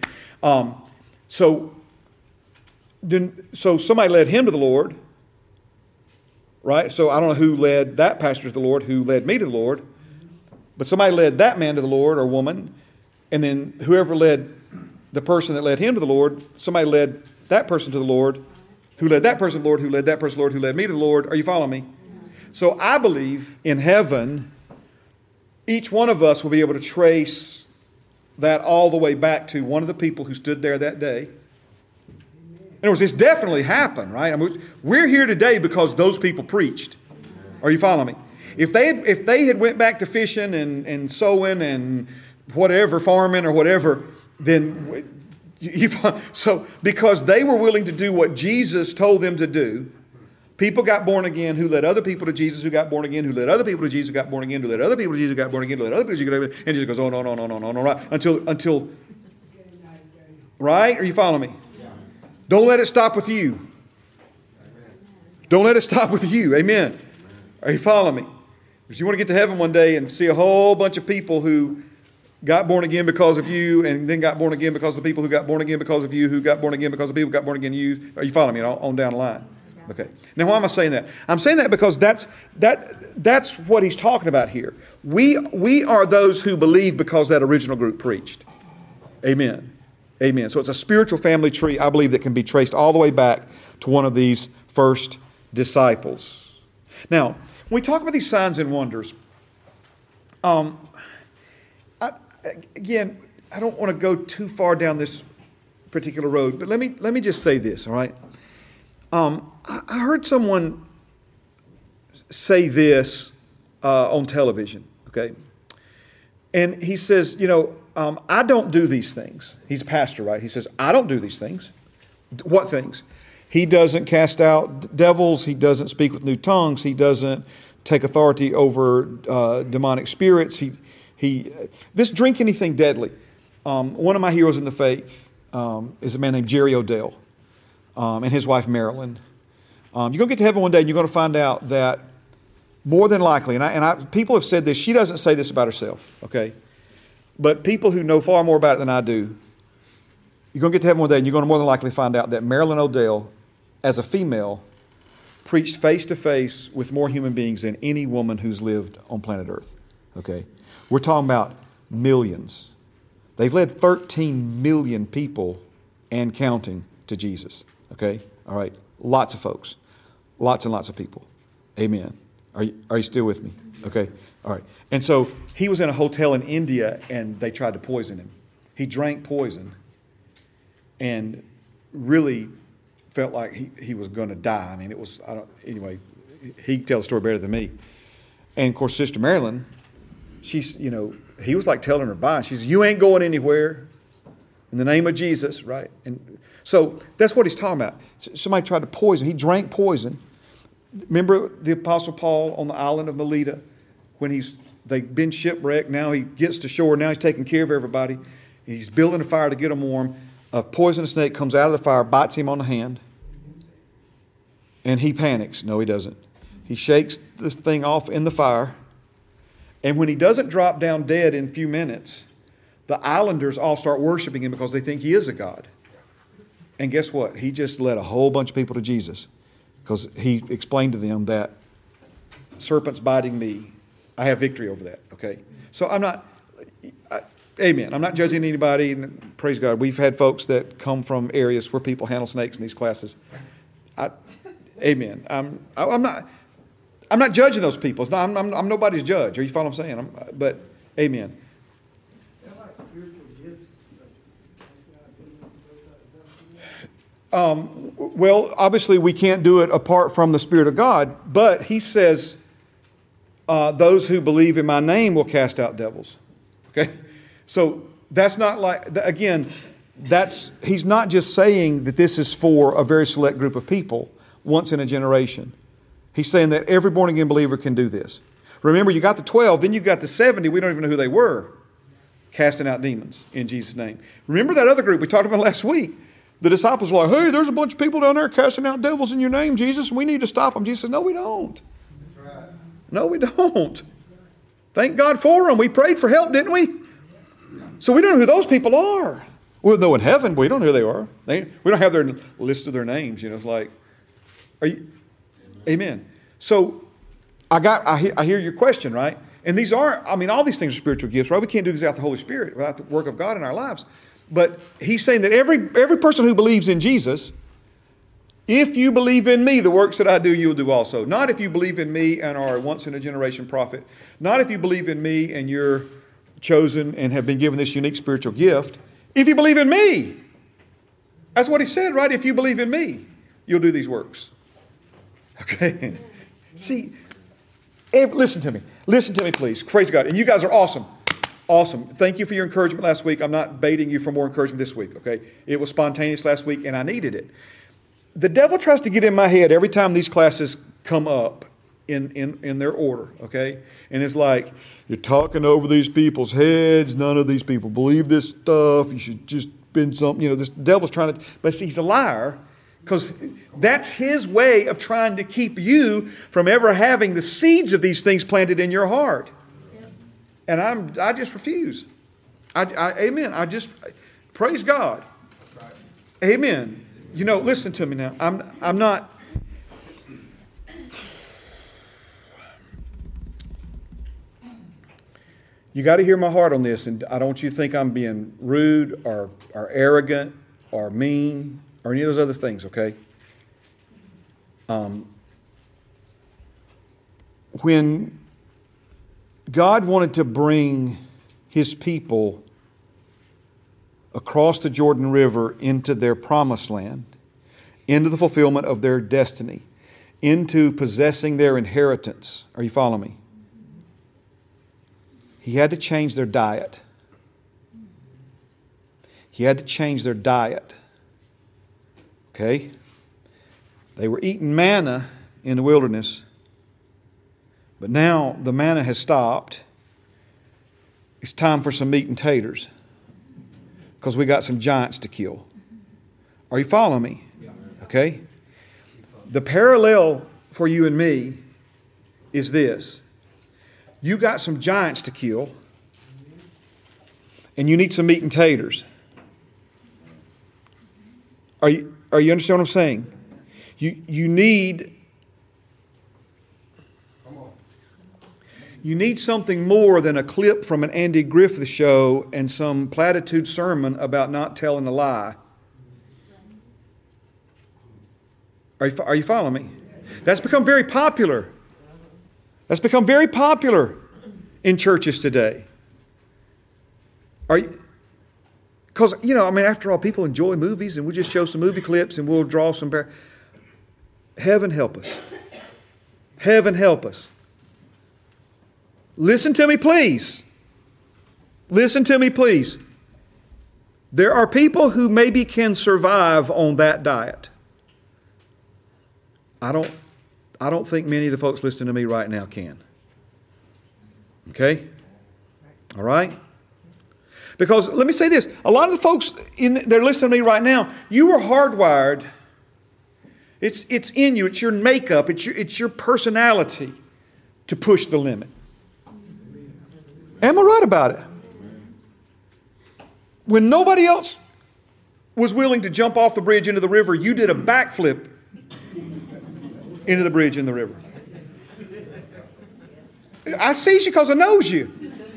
so somebody led him to the Lord. right? So I don't know who led that pastor to the Lord, who led me to the Lord, but somebody led that man to the Lord or woman, and then whoever led the person that led him to the Lord, somebody led that person to the Lord, who led that person to the Lord, who led that person to the Lord, who led me to the Lord. Are you following me? So I believe in heaven, each one of us will be able to trace that all the way back to one of the people who stood there that day. In other words, it's definitely happened, right? I mean, we're here today because those people preached. Are you following me? If they had went back to fishing and sowing and whatever, farming or whatever, then so because they were willing to do what Jesus told them to do, people got born again who led other people to Jesus who got born again, who led other people to Jesus who got born again, who led other people to Jesus who got born again, who led other people to Jesus who got born again, and it just goes on, right? Until, right? Are you following me? Don't let it stop with you. Don't let it stop with you. Amen. Are you following me? Because you want to get to heaven one day and see a whole bunch of people who got born again because of you, and then got born again because of the people who got born again because of you, who got born again because of the people who got born again you. Are you following me? On down the line. Okay. Now, why am I saying that? I'm saying that because that's what he's talking about here. We are those who believe because that original group preached. Amen. Amen. So it's a spiritual family tree, I believe, that can be traced all the way back to one of these first disciples. Now, when we talk about these signs and wonders, again, I don't want to go too far down this particular road, but let me just say this, all right? I heard someone say this on television, okay? And he says, I don't do these things. He's a pastor, right? He says, I don't do these things. What things? He doesn't cast out devils. He doesn't speak with new tongues. He doesn't take authority over demonic spirits. This drink anything deadly. One of my heroes in the faith is a man named Jerry Odell and his wife Marilyn. You're going to get to heaven one day and you're going to find out that more than likely, people have said this, she doesn't say this about herself, okay? But people who know far more about it than I do, you're going to get to heaven one day and you're going to more than likely find out that Marilyn Odell, as a female, preached face to face with more human beings than any woman who's lived on planet Earth, okay? We're talking about millions. They've led 13 million people and counting to Jesus. Okay? All right. Lots of folks. Lots and lots of people. Amen. Are you still with me? Okay. All right. And so he was in a hotel in India and they tried to poison him. He drank poison and really felt like he was going to die. I mean, anyway, he can tell the story better than me. And of course, Sister Marilyn, she's, he was like telling her bye. She says, you ain't going anywhere in the name of Jesus, right? And so that's what he's talking about. Somebody tried to poison. He drank poison. Remember the Apostle Paul on the island of Melita when they've been shipwrecked. Now he gets to shore. Now he's taking care of everybody. He's building a fire to get them warm. A poisonous snake comes out of the fire, bites him on the hand, and he panics. No, he doesn't. He shakes the thing off in the fire. And when he doesn't drop down dead in a few minutes, the islanders all start worshiping him because they think he is a god. And guess what? He just led a whole bunch of people to Jesus because he explained to them that serpents biting me, I have victory over that, okay? So amen. I'm not judging anybody, and praise God. We've had folks that come from areas where people handle snakes in these classes. Amen. I'm not judging those people. I'm nobody's judge. Are you following what I'm saying? But amen. Well, obviously we can't do it apart from the Spirit of God, but he says, those who believe in my name will cast out devils. Okay? So that's not like, again, he's not just saying that this is for a very select group of people once in a generation. He's saying that every born-again believer can do this. Remember, you got the 12, then you got the 70. We don't even know who they were, casting out demons in Jesus' name. Remember that other group we talked about last week? The disciples were like, hey, there's a bunch of people down there casting out devils in your name, Jesus, and we need to stop them. Jesus said, no, we don't. That's right. No, we don't. Thank God for them. We prayed for help, didn't we? So we don't know who those people are. We'll know in heaven, but we don't know who they are. We don't have their list of their names. It's like, are you... Amen. So I hear your question, right? And these are, I mean, all these things are spiritual gifts, right? We can't do this without the Holy Spirit, without the work of God in our lives. But he's saying that every person who believes in Jesus, if you believe in me, the works that I do, you'll do also. Not if you believe in me and are a once-in-a-generation prophet. Not if you believe in me and you're chosen and have been given this unique spiritual gift. If you believe in me. That's what he said, right? If you believe in me, you'll do these works. Okay? See, listen to me. Listen to me, please. Praise God. And you guys are awesome. Awesome. Thank you for your encouragement last week. I'm not baiting you for more encouragement this week, okay? It was spontaneous last week, and I needed it. The devil tries to get in my head every time these classes come up in their order, okay? And it's like, you're talking over these people's heads. None of these people believe this stuff. You should just been something, this devil's trying to, but see, he's a liar. Because that's his way of trying to keep you from ever having the seeds of these things planted in your heart. And I just refuse. Amen. Praise God. Amen. Listen to me now. I'm not. You got to hear my heart on this, and I don't want you to think I'm being rude or arrogant or mean or any of those other things, okay? When God wanted to bring his people across the Jordan River into their promised land, into the fulfillment of their destiny, into possessing their inheritance, are you following me? He had to change their diet. He had to change their diet. Okay? They were eating manna in the wilderness, but now the manna has stopped. It's time for some meat and taters because we got some giants to kill. Are you following me? Okay? The parallel for you and me is this. You got some giants to kill, and you need some meat and taters. Are you understand what I'm saying? You need something more than a clip from an Andy Griffith show and some platitude sermon about not telling a lie. Are you following me? That's become very popular. That's become very popular in churches today. Because, after all, people enjoy movies and we just show some movie clips and we'll draw some... Heaven help us. Heaven help us. Listen to me, please. Listen to me, please. There are people who maybe can survive on that diet. I don't think many of the folks listening to me right now can. Okay? All right? Because let me say this. A lot of the folks they're listening to me right now, you were hardwired. It's in you. It's your makeup. It's your personality to push the limit. Am I right about it? When nobody else was willing to jump off the bridge into the river, you did a backflip into the bridge in the river. I sees you because I knows you.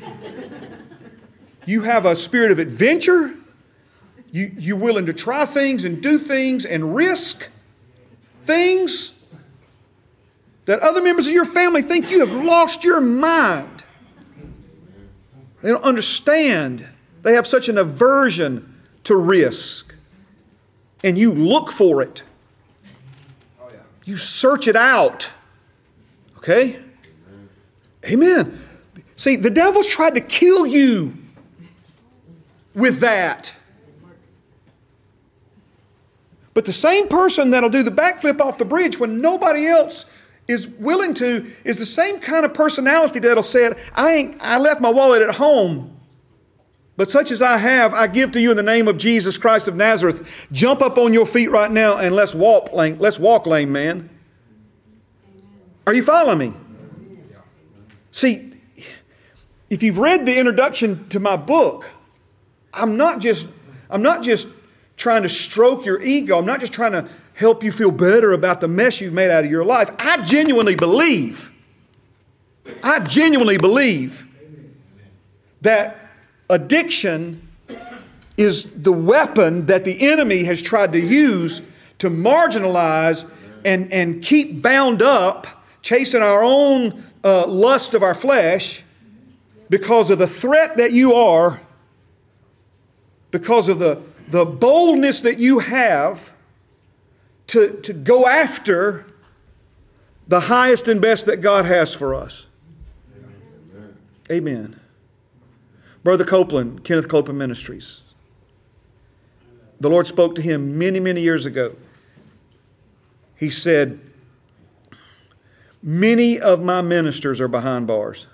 You have a spirit of adventure. You're willing to try things and do things and risk things that other members of your family think you have lost your mind. They don't understand. They have such an aversion to risk. And you look for it. You search it out. Okay? Amen. See, the devil's tried to kill you with that. But the same person that'll do the backflip off the bridge when nobody else is willing to is the same kind of personality that'll say, I left my wallet at home, but such as I have, I give to you in the name of Jesus Christ of Nazareth. Jump up on your feet right now and let's walk, lame man. Are you following me? See, if you've read the introduction to my book, I'm not just trying to stroke your ego. I'm not just trying to help you feel better about the mess you've made out of your life. I genuinely believe that addiction is the weapon that the enemy has tried to use to marginalize and keep bound up, chasing our own lust of our flesh because of the threat that you are, because of the boldness that you have to go after the highest and best that God has for us. Amen. Brother Copeland, Kenneth Copeland Ministries. The Lord spoke to him many, many years ago. He said, many of my ministers are behind bars.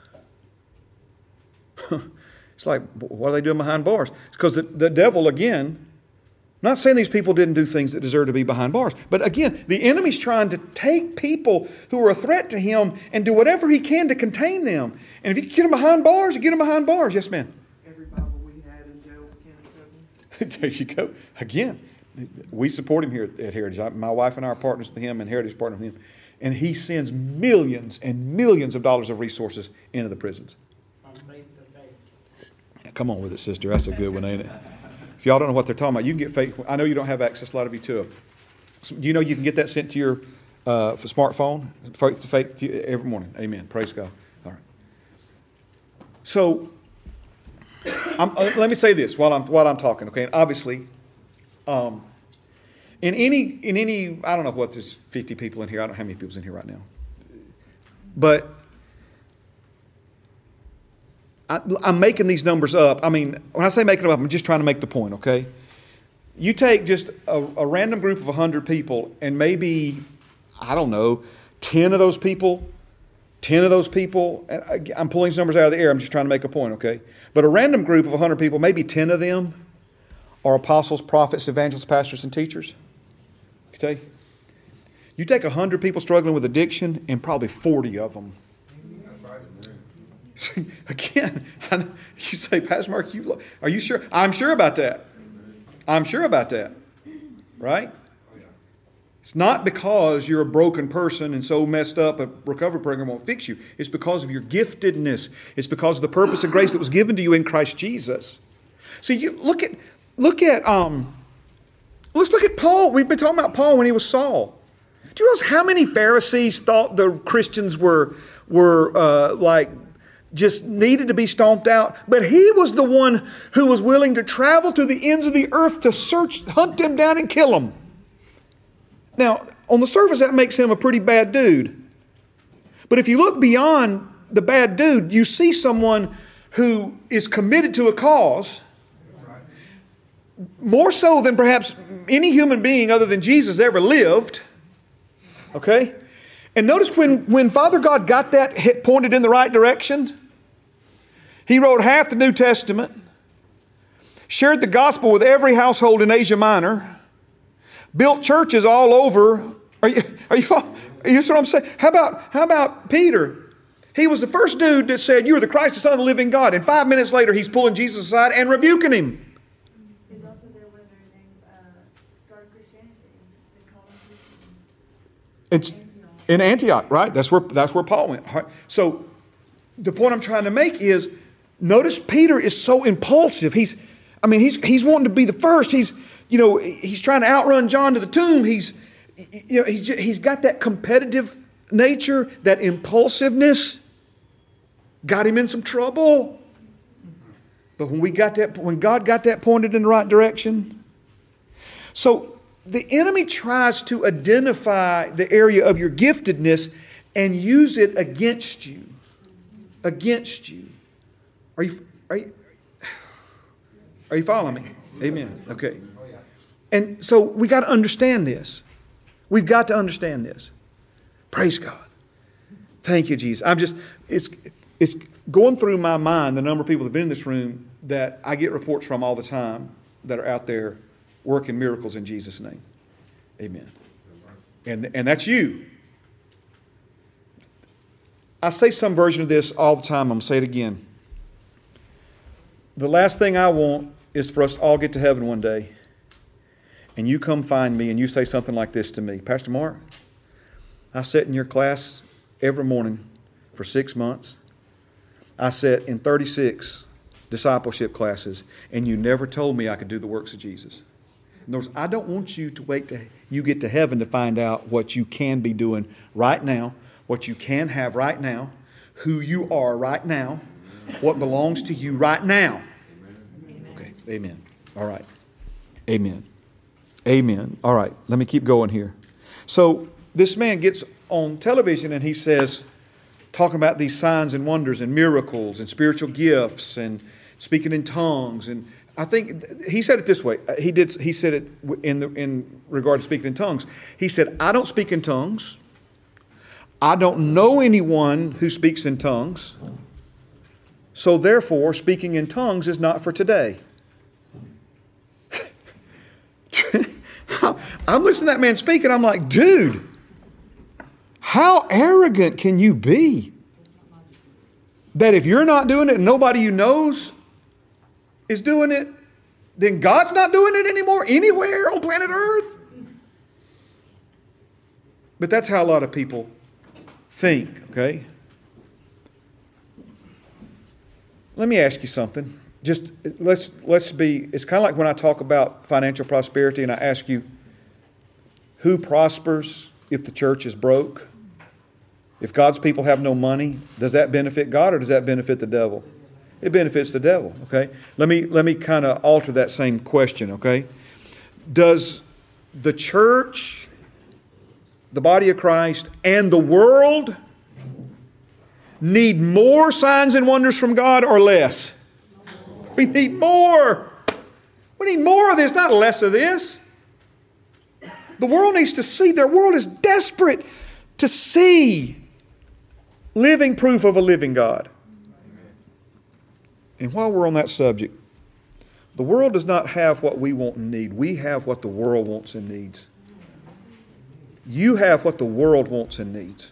It's like, what are they doing behind bars? It's because the devil, again, I'm not saying these people didn't do things that deserve to be behind bars. But again, the enemy's trying to take people who are a threat to him and do whatever he can to contain them. And if you can get them behind bars, you get them behind bars. Yes, ma'am. Every Bible we had in jail was Kenneth Copeland. There you go. Again, we support him here at Heritage. My wife and I are partners with him, and Heritage partner with him. And he sends millions and millions of dollars of resources into the prisons. Come on with it, sister. That's a good one, ain't it? If y'all don't know what they're talking about, you can get faith. I know you don't have access, a lot of you, to it. So, do you know you can get that sent to your smartphone? Faith every morning. Amen. Praise God. All right. So, let me say this while I'm talking. Okay, and obviously, in any, I don't know what, there's 50 people in here. I don't know how many people's in here right now, but I'm making these numbers up. I mean, when I say making them up, I'm just trying to make the point, okay? You take just a random group of 100 people and maybe, I don't know, 10 of those people, and I'm pulling these numbers out of the air. I'm just trying to make a point, okay? But a random group of 100 people, maybe 10 of them are apostles, prophets, evangelists, pastors, and teachers. Okay? You take 100 people struggling with addiction and probably 40 of them. Again, you say, Pastor Mark, are you sure? I'm sure about that. I'm sure about that. Right? It's not because you're a broken person and so messed up a recovery program won't fix you. It's because of your giftedness. It's because of the purpose and grace that was given to you in Christ Jesus. See, you let's look at Paul. We've been talking about Paul when he was Saul. Do you realize how many Pharisees thought the Christians were like just needed to be stomped out? But he was the one who was willing to travel to the ends of the earth to hunt them down and kill them. Now, on the surface, that makes him a pretty bad dude. But if you look beyond the bad dude, you see someone who is committed to a cause more so than perhaps any human being other than Jesus ever lived. Okay? And notice when Father God got that pointed in the right direction, he wrote half the New Testament, shared the gospel with every household in Asia Minor, built churches all over. Are you what I'm saying? How about Peter? He was the first dude that said, "You are the Christ, the Son of the living God." And 5 minutes later, he's pulling Jesus aside and rebuking him. He's also there when they started Christianity. They called them Christians. It's in Antioch, right? That's where Paul went. So the point I'm trying to make is, notice Peter is so impulsive. He's wanting to be the first. He's trying to outrun John to the tomb. He's got that competitive nature, that impulsiveness. Got him in some trouble. But when God got that pointed in the right direction. So the enemy tries to identify the area of your giftedness and use it against you. Against you. Are you following me? Amen. Okay. And so we got to understand this. We've got to understand this. Praise God. Thank you, Jesus. It's going through my mind the number of people that have been in this room that I get reports from all the time that are out there working miracles in Jesus' name. Amen. And that's you. I say some version of this all the time. I'm going to say it again. The last thing I want is for us to all get to heaven one day and you come find me and you say something like this to me, Pastor Mark, I sat in your class every morning for 6 months. I sat in 36 discipleship classes, and you never told me I could do the works of Jesus. In other words, I don't want you to wait till you get to heaven to find out what you can be doing right now, what you can have right now, who you are right now, what belongs to you right now. Okay, amen. All right. Amen. Amen. All right, let me keep going here. So this man gets on television and he says, talking about these signs and wonders and miracles and spiritual gifts and speaking in tongues. And I think he said it this way. He said it in regard to speaking in tongues. He said, I don't speak in tongues. I don't know anyone who speaks in tongues. So therefore, speaking in tongues is not for today. I'm listening to that man speak and I'm like, dude, how arrogant can you be? That if you're not doing it and nobody you knows is doing it, then God's not doing it anymore anywhere on planet Earth? But that's how a lot of people think, okay? Let me ask you something. Just let's be, it's kind of like when I talk about financial prosperity and I ask you, who prospers if the church is broke? If God's people have no money, does that benefit God or does that benefit the devil? It benefits the devil, okay? Let me kind of alter that same question, okay? Does the church, the body of Christ, and the world need more signs and wonders from God or less? We need more. We need more of this, not less of this. The world needs to see. Their world is desperate to see living proof of a living God. And while we're on that subject, the world does not have what we want and need. We have what the world wants and needs. You have what the world wants and needs.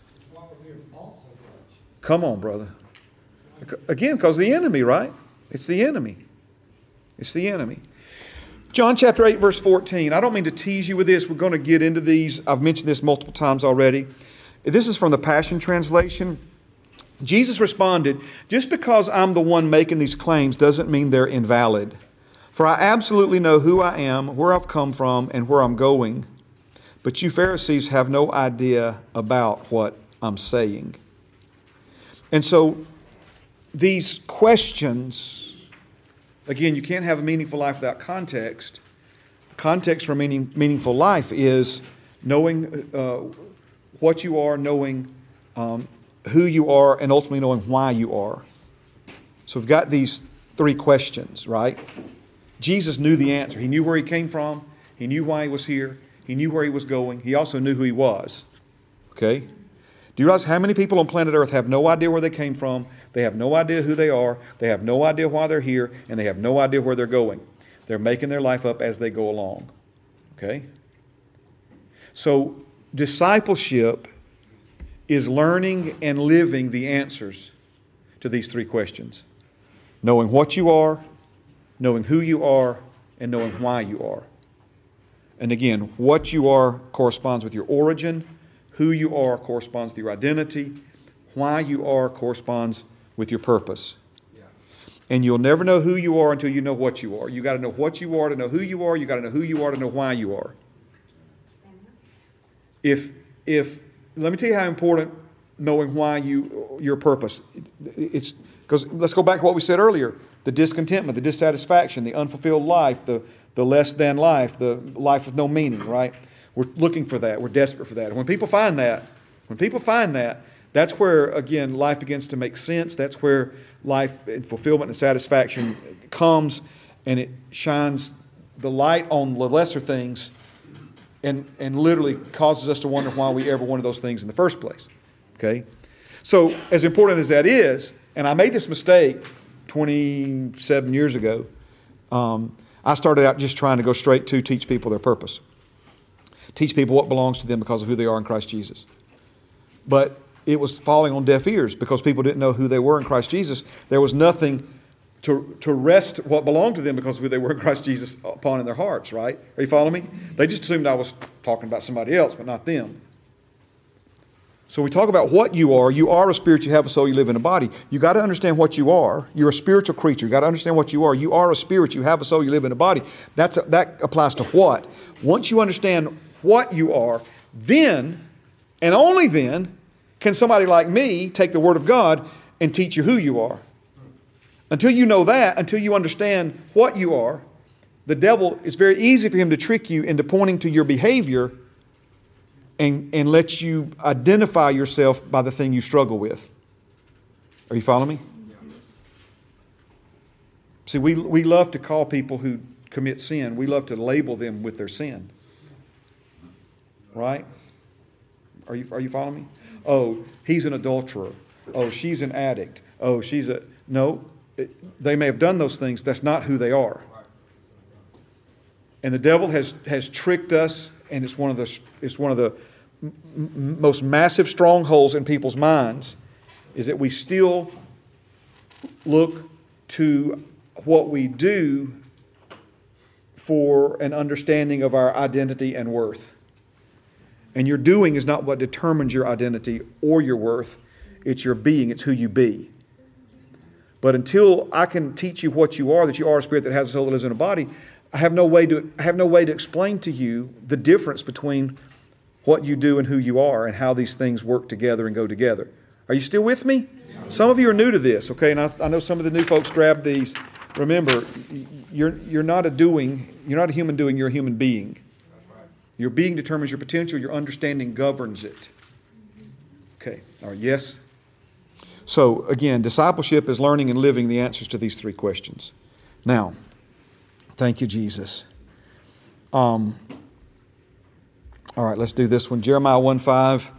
Come on, brother. Again, because the enemy, right? It's the enemy. It's the enemy. John chapter 8, verse 14. I don't mean to tease you with this. We're going to get into these. I've mentioned this multiple times already. This is from the Passion Translation. Jesus responded, just because I'm the one making these claims doesn't mean they're invalid. For I absolutely know who I am, where I've come from, and where I'm going. But you Pharisees have no idea about what I'm saying. And so these questions, again, you can't have a meaningful life without context. The context for meaningful life is knowing what you are, knowing who you are, and ultimately knowing why you are. So we've got these three questions, right? Jesus knew the answer. He knew where he came from. He knew why he was here. He knew where he was going. He also knew who he was. Okay? Do you realize how many people on planet Earth have no idea where they came from? They have no idea who they are. They have no idea why they're here. And they have no idea where they're going. They're making their life up as they go along. Okay? So discipleship is learning and living the answers to these three questions. Knowing what you are, knowing who you are, and knowing why you are. And again, what you are corresponds with your origin. Who you are corresponds with your identity. Why you are corresponds with your purpose. Yeah. And you'll never know who you are until you know what you are. You got to know what you are to know who you are. You got to know who you are to know why you are. If let me tell you how important knowing why your purpose. It's because let's go back to what we said earlier: the discontentment, the dissatisfaction, the unfulfilled life, the less than life, the life with no meaning. Right? We're looking for that. We're desperate for that. And when people find that, that's where again life begins to make sense. That's where life and fulfillment and satisfaction comes, and it shines the light on the lesser things. And literally causes us to wonder why we ever wanted those things in the first place. Okay? So as important as that is, and I made this mistake 27 years ago, I started out just trying to go straight to teach people their purpose. Teach people what belongs to them because of who they are in Christ Jesus. But it was falling on deaf ears because people didn't know who they were in Christ Jesus. There was nothing to wrest what belonged to them because of who they were in Christ Jesus upon in their hearts, right? Are you following me? They just assumed I was talking about somebody else, but not them. So we talk about what you are. You are a spirit, you have a soul, you live in a body. You got to understand what you are. You're a spiritual creature. You got to understand what you are. You are a spirit, you have a soul, you live in a body. That applies to what? Once you understand what you are, then, and only then, can somebody like me take the Word of God and teach you who you are. Until you know that, until you understand what you are, the devil, it's very easy for him to trick you into pointing to your behavior and let you identify yourself by the thing you struggle with. Are you following me? See, we love to call people who commit sin, we love to label them with their sin. Right? Are you following me? Oh, he's an adulterer. Oh, she's an addict. Oh, she's a... No. They may have done those things. That's not who they are. And the devil has tricked us, and it's one of the most massive strongholds in people's minds, is that we still look to what we do for an understanding of our identity and worth. And your doing is not what determines your identity or your worth. It's your being. It's who you be. But until I can teach you what you are, that you are a spirit that has a soul that lives in a body, I have no way to explain to you the difference between what you do and who you are and how these things work together and go together. Are you still with me? Some of you are new to this, okay? And I know some of the new folks grabbed these. Remember, you're not a human doing, you're a human being. Your being determines your potential, your understanding governs it. Okay, all right, yes? So, again, discipleship is learning and living the answers to these three questions. Now, thank you, Jesus. All right, let's do this one. Jeremiah 1:5.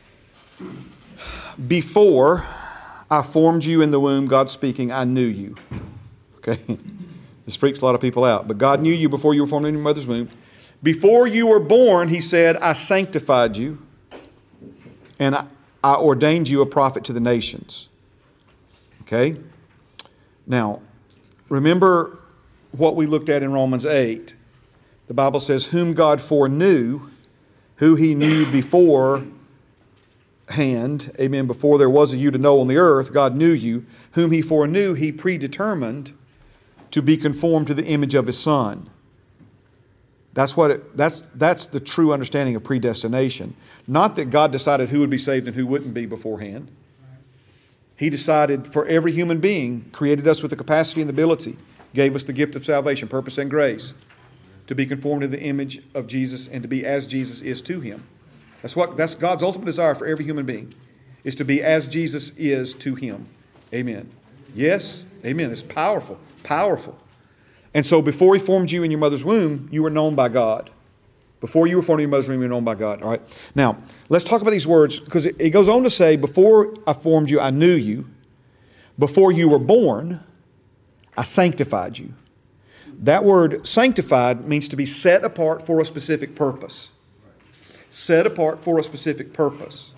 Before I formed you in the womb, God speaking, I knew you. Okay, this freaks a lot of people out. But God knew you before you were formed in your mother's womb. Before you were born, He said, I sanctified you, and I ordained you a prophet to the nations. Okay? Now, remember what we looked at in Romans 8. The Bible says, whom God foreknew, who He knew beforehand, amen, before there was a you to know on the earth, God knew you. Whom He foreknew, He predetermined to be conformed to the image of His Son. That's the true understanding of predestination. Not that God decided who would be saved and who wouldn't be beforehand. He decided for every human being, created us with the capacity and the ability, gave us the gift of salvation, purpose, and grace, to be conformed to the image of Jesus and to be as Jesus is to Him. That's God's ultimate desire for every human being, is to be as Jesus is to Him. Amen. Yes? Amen. It's powerful. Powerful. And so before He formed you in your mother's womb, you were known by God. Before you were formed in your mother's womb, you were known by God. All right. Now, let's talk about these words, because it goes on to say, before I formed you, I knew you. Before you were born, I sanctified you. That word sanctified means to be set apart for a specific purpose. Set apart for a specific purpose.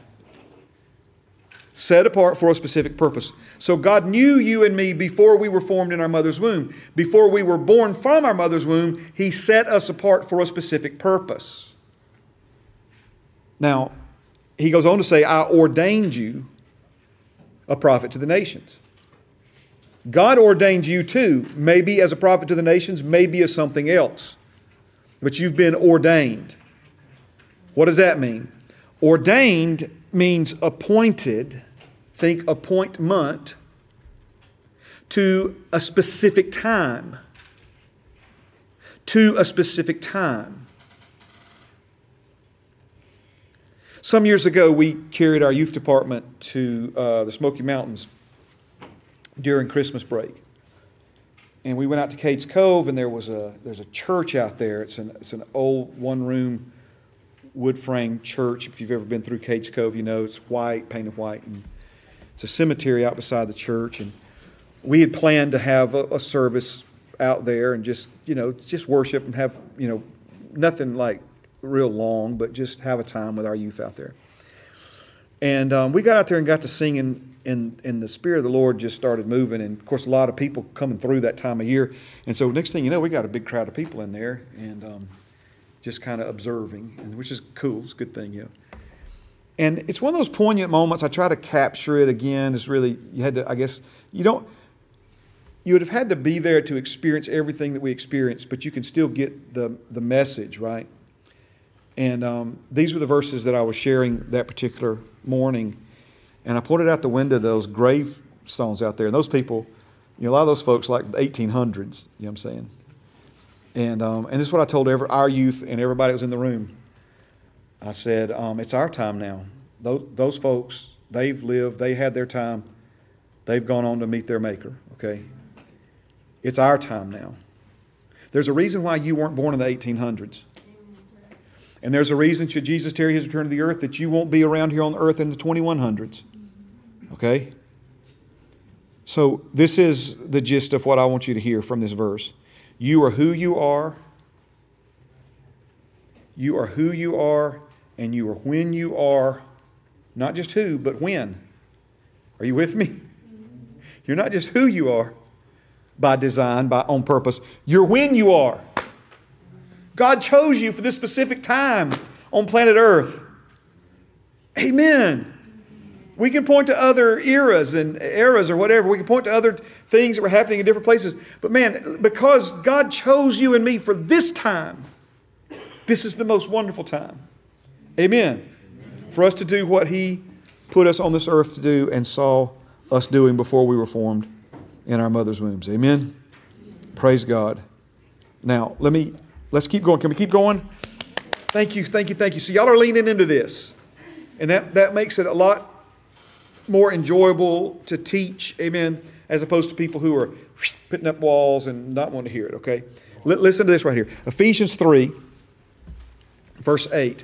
Set apart for a specific purpose. So God knew you and me before we were formed in our mother's womb. Before we were born from our mother's womb, He set us apart for a specific purpose. Now, He goes on to say, I ordained you a prophet to the nations. God ordained you too, maybe as a prophet to the nations, maybe as something else. But you've been ordained. What does that mean? Ordained means appointed. Think appointment, to a specific time. To a specific time. Some years ago, we carried our youth department to the Smoky Mountains during Christmas break. And we went out to Cades Cove, and there's a church out there. It's an old one-room wood frame church. If you've ever been through Cades Cove, you know it's white, painted white, and it's a cemetery out beside the church. And we had planned to have a service out there and just worship and have, nothing like real long, but just have a time with our youth out there. And we got out there and got to singing, and the Spirit of the Lord just started moving. And, of course, a lot of people coming through that time of year. And so next thing you know, we got a big crowd of people in there and just kind of observing, which is cool. It's a good thing, And it's one of those poignant moments. I try to capture it again. It's really, you had to, I guess, you would have had to be there to experience everything that we experienced, but you can still get the message, right? And these were the verses that I was sharing that particular morning. And I pointed out the window those gravestones out there. And those people, a lot of those folks like the 1800s, you know what I'm saying? And this is what I told our youth and everybody that was in the room. I said, it's our time now. Those folks, they've lived, they had their time. They've gone on to meet their Maker, okay? It's our time now. There's a reason why you weren't born in the 1800s. And there's a reason, should Jesus tarry his return to the earth, that you won't be around here on the earth in the 2100s. Okay? So this is the gist of what I want you to hear from this verse. You are who you are. You are who you are, and you are when you are. Not just who, but when. Are you with me? You're not just who you are by design, on purpose. You're when you are. God chose you for this specific time on planet Earth. Amen. We can point to other eras or whatever. We can point to other things that were happening in different places. But man, because God chose you and me for this time, this is the most wonderful time. Amen. For us to do what He put us on this earth to do and saw us doing before we were formed in our mother's wombs. Amen. Praise God. Now, let's keep going. Can we keep going? Thank you. So y'all are leaning into this. And that makes it a lot more enjoyable to teach, amen, as opposed to people who are putting up walls and not wanting to hear it, okay? Listen to this right here. Ephesians 3, verse 8.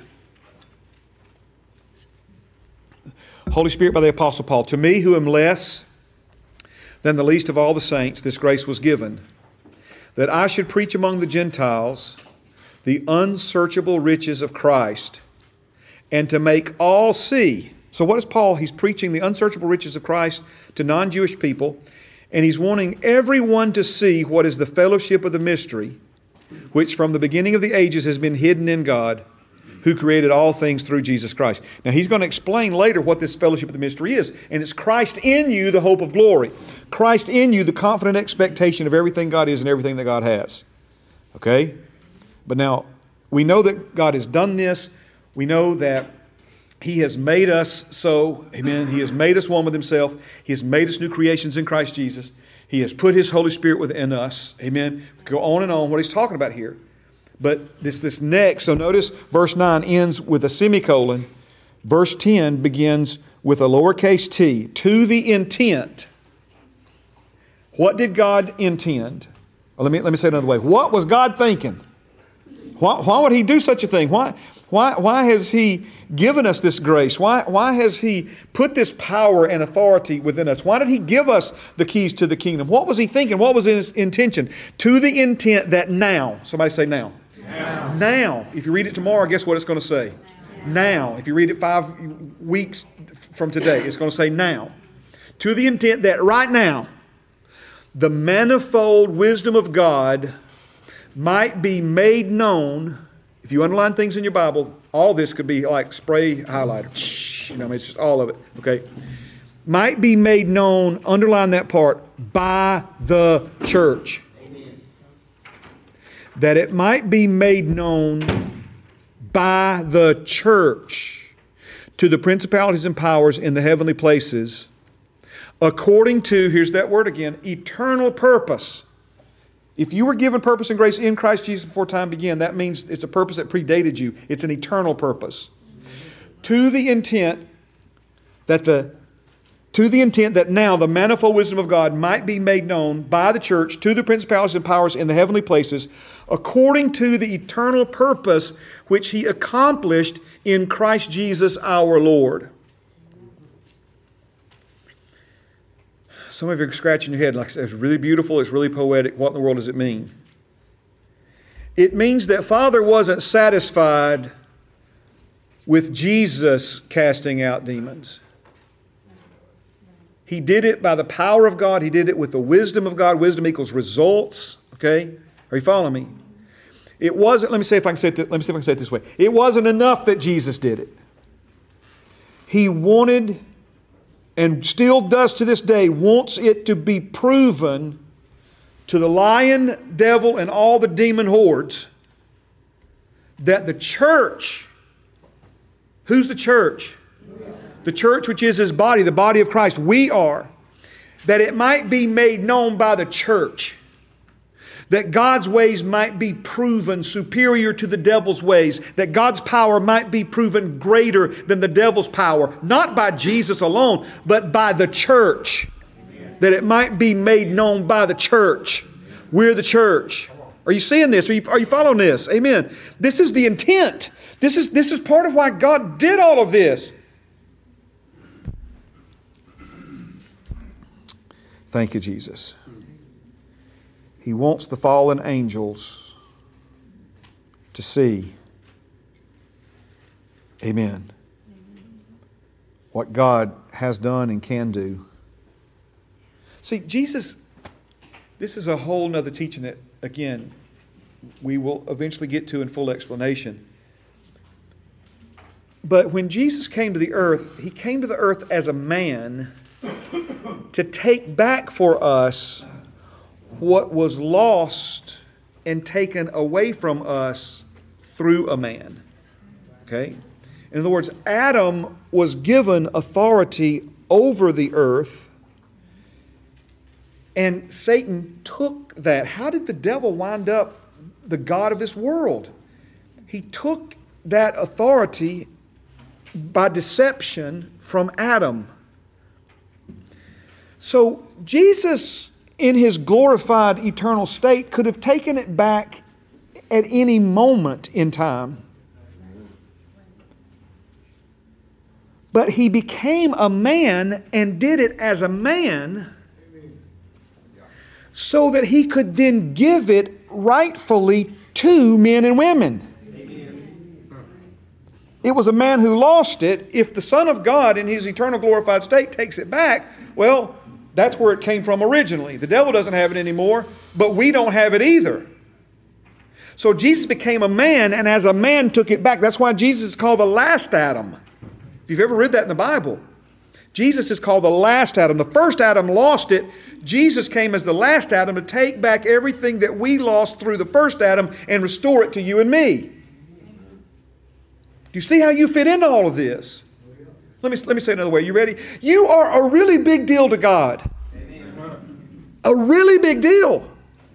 Holy Spirit by the Apostle Paul. To me who am less than the least of all the saints, this grace was given, that I should preach among the Gentiles the unsearchable riches of Christ, and to make all see. So what is Paul? He's preaching the unsearchable riches of Christ to non-Jewish people, and he's wanting everyone to see what is the fellowship of the mystery, which from the beginning of the ages has been hidden in God, who created all things through Jesus Christ. Now he's going to explain later what this fellowship of the mystery is, and it's Christ in you, the hope of glory. Christ in you, the confident expectation of everything God is and everything that God has. Okay? But now, we know that God has done this. We know that He has made us so. Amen. He has made us one with Himself. He has made us new creations in Christ Jesus. He has put His Holy Spirit within us. Amen. We go on and on what he's talking about here. But this next, so notice verse 9 ends with a semicolon. Verse 10 begins with a lowercase t, to the intent. What did God intend? Well, let me say it another way. What was God thinking? Why would He do such a thing? Why has He given us this grace? Why has He put this power and authority within us? Why did He give us the keys to the kingdom? What was He thinking? What was His intention? To the intent that now, somebody say now. Now. If you read it tomorrow, guess what it's going to say? Now. If you read it 5 weeks from today, it's going to say now. To the intent that right now, the manifold wisdom of God might be made known. If you underline things in your Bible, all this could be like spray highlighter. It's just all of it, okay? Might be made known, underline that part, by the church. Amen. That it might be made known by the church to the principalities and powers in the heavenly places, according to, here's that word again, eternal purpose. If you were given purpose and grace in Christ Jesus before time began, that means it's a purpose that predated you. It's an eternal purpose. To the intent that now the manifold wisdom of God might be made known by the church to the principalities and powers in the heavenly places, according to the eternal purpose which He accomplished in Christ Jesus our Lord. Some of you are scratching your head like, it's really beautiful, it's really poetic. What in the world does it mean? It means that Father wasn't satisfied with Jesus casting out demons. He did it by the power of God. He did it with the wisdom of God. Wisdom equals results. Okay? Are you following me? It wasn't, let me see if I can say it this way. It wasn't enough that Jesus did it. He wanted, and still does to this day, wants it to be proven to the lion, devil, and all the demon hordes that the church, who's the church? The church which is His body, the body of Christ. We are. That it might be made known by the church. That God's ways might be proven superior to the devil's ways. That God's power might be proven greater than the devil's power. Not by Jesus alone, but by the church. That it might be made known by the church. We're the church. Are you seeing this? Are you following this? Amen. This is the intent. This is part of why God did all of this. Thank you, Jesus. He wants the fallen angels to see, amen, what God has done and can do. See, Jesus, this is a whole nother teaching that, again, we will eventually get to in full explanation. But when Jesus came to the earth, He came to the earth as a man to take back for us what was lost and taken away from us through a man. Okay? In other words, Adam was given authority over the earth, and Satan took that. How did the devil wind up the God of this world? He took that authority by deception from Adam. So Jesus, in His glorified eternal state, could have taken it back at any moment in time. But He became a man and did it as a man so that He could then give it rightfully to men and women. It was a man who lost it. If the Son of God in His eternal glorified state takes it back, well, that's where it came from originally. The devil doesn't have it anymore, but we don't have it either. So Jesus became a man, and as a man took it back. That's why Jesus is called the last Adam. If you've ever read that in the Bible, Jesus is called the last Adam. The first Adam lost it. Jesus came as the last Adam to take back everything that we lost through the first Adam and restore it to you and me. Do you see how you fit into all of this? Let me say it another way. You ready? You are a really big deal to God. Amen. A really big deal.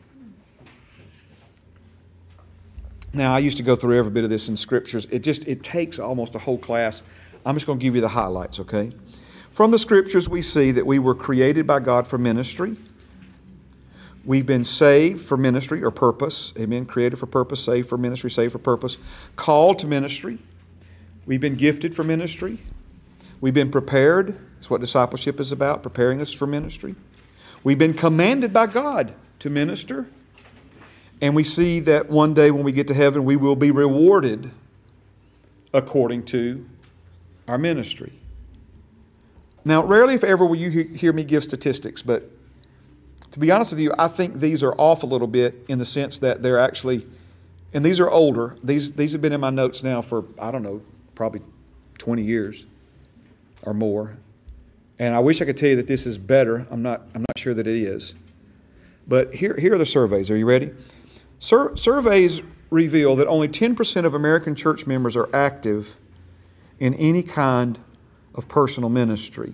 Now, I used to go through every bit of this in Scriptures. It takes almost a whole class. I'm just going to give you the highlights, okay? From the Scriptures, we see that we were created by God for ministry. We've been saved for ministry or purpose. Amen. Created for purpose, saved for ministry, saved for purpose. Called to ministry. We've been gifted for ministry. We've been prepared. That's what discipleship is about, preparing us for ministry. We've been commanded by God to minister. And we see that one day when we get to heaven, we will be rewarded according to our ministry. Now, rarely if ever will you hear me give statistics, but to be honest with you, I think these are off a little bit in the sense that they're actually, and these are older. These have been in my notes now for, I don't know, probably 20 years or more. And I wish I could tell you that this is better. I'm not sure that it is. But here are the surveys. Are you ready? Surveys reveal that only 10% of American church members are active in any kind of personal ministry.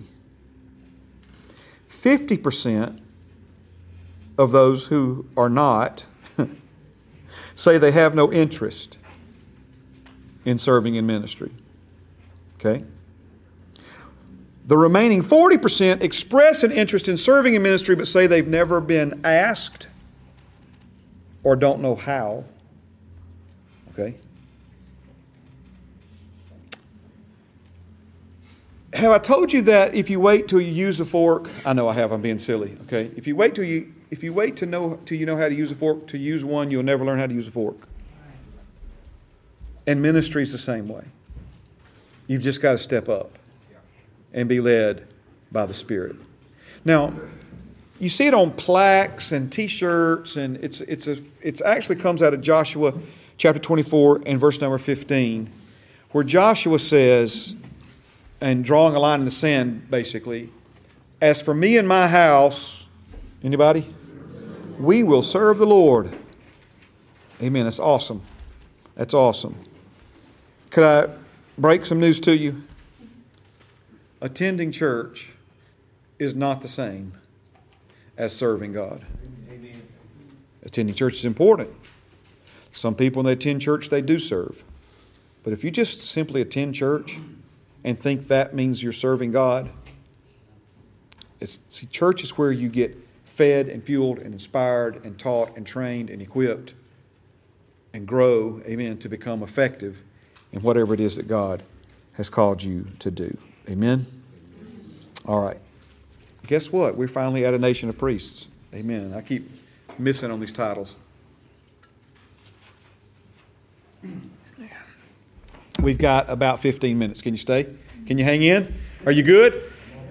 50% of those who are not say they have no interest in serving in ministry. Okay? The remaining 40% express an interest in serving in ministry but say they've never been asked or don't know how. Okay? Have I told you that if you wait till you use a fork, I know I have, I'm being silly, okay? If you wait till you know how to use a fork, to use one, you'll never learn how to use a fork. And ministry is the same way. You've just got to step up and be led by the Spirit. Now, you see it on plaques and T-shirts, and it's actually comes out of Joshua chapter 24 and verse number 15, where Joshua says, and drawing a line in the sand, basically, as for me and my house, anybody? We will serve the Lord. Amen. That's awesome. That's awesome. Could I break some news to you? Attending church is not the same as serving God. Amen. Attending church is important. Some people, when they attend church, they do serve. But if you just simply attend church and think that means you're serving God, church is where you get fed and fueled and inspired and taught and trained and equipped and grow, amen, to become effective in whatever it is that God has called you to do. Amen? All right. Guess what? We're finally at a nation of priests. Amen. I keep missing on these titles. We've got about 15 minutes. Can you stay? Can you hang in? Are you good?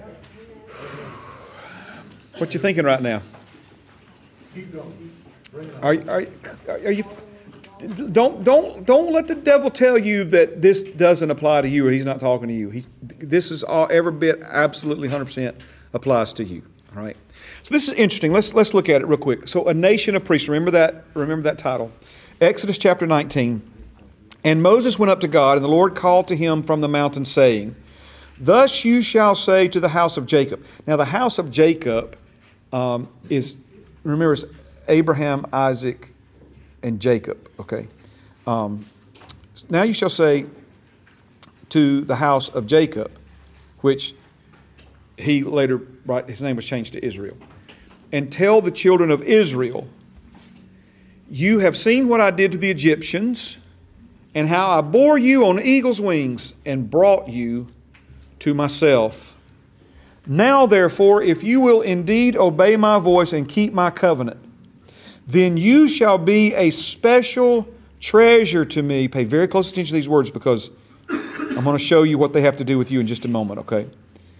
What you thinking right now? Keep going. Are you? Don't let the devil tell you that this doesn't apply to you or he's not talking to you. This is all every bit absolutely 100% applies to you. All right. So this is interesting. Let's look at it real quick. So a nation of priests. Remember that title. Exodus chapter 19. And Moses went up to God, and the Lord called to him from the mountain, saying, "Thus you shall say to the house of Jacob." Now the house of Jacob remember, it's Abraham, Isaac, and Jacob. Okay. Now you shall say to the house of Jacob, which he later, his name was changed to Israel, and tell the children of Israel, you have seen what I did to the Egyptians, and how I bore you on eagle's wings and brought you to myself. Now, therefore, if you will indeed obey my voice and keep my covenant, then you shall be a special treasure to me. Pay very close attention to these words because I'm going to show you what they have to do with you in just a moment, okay?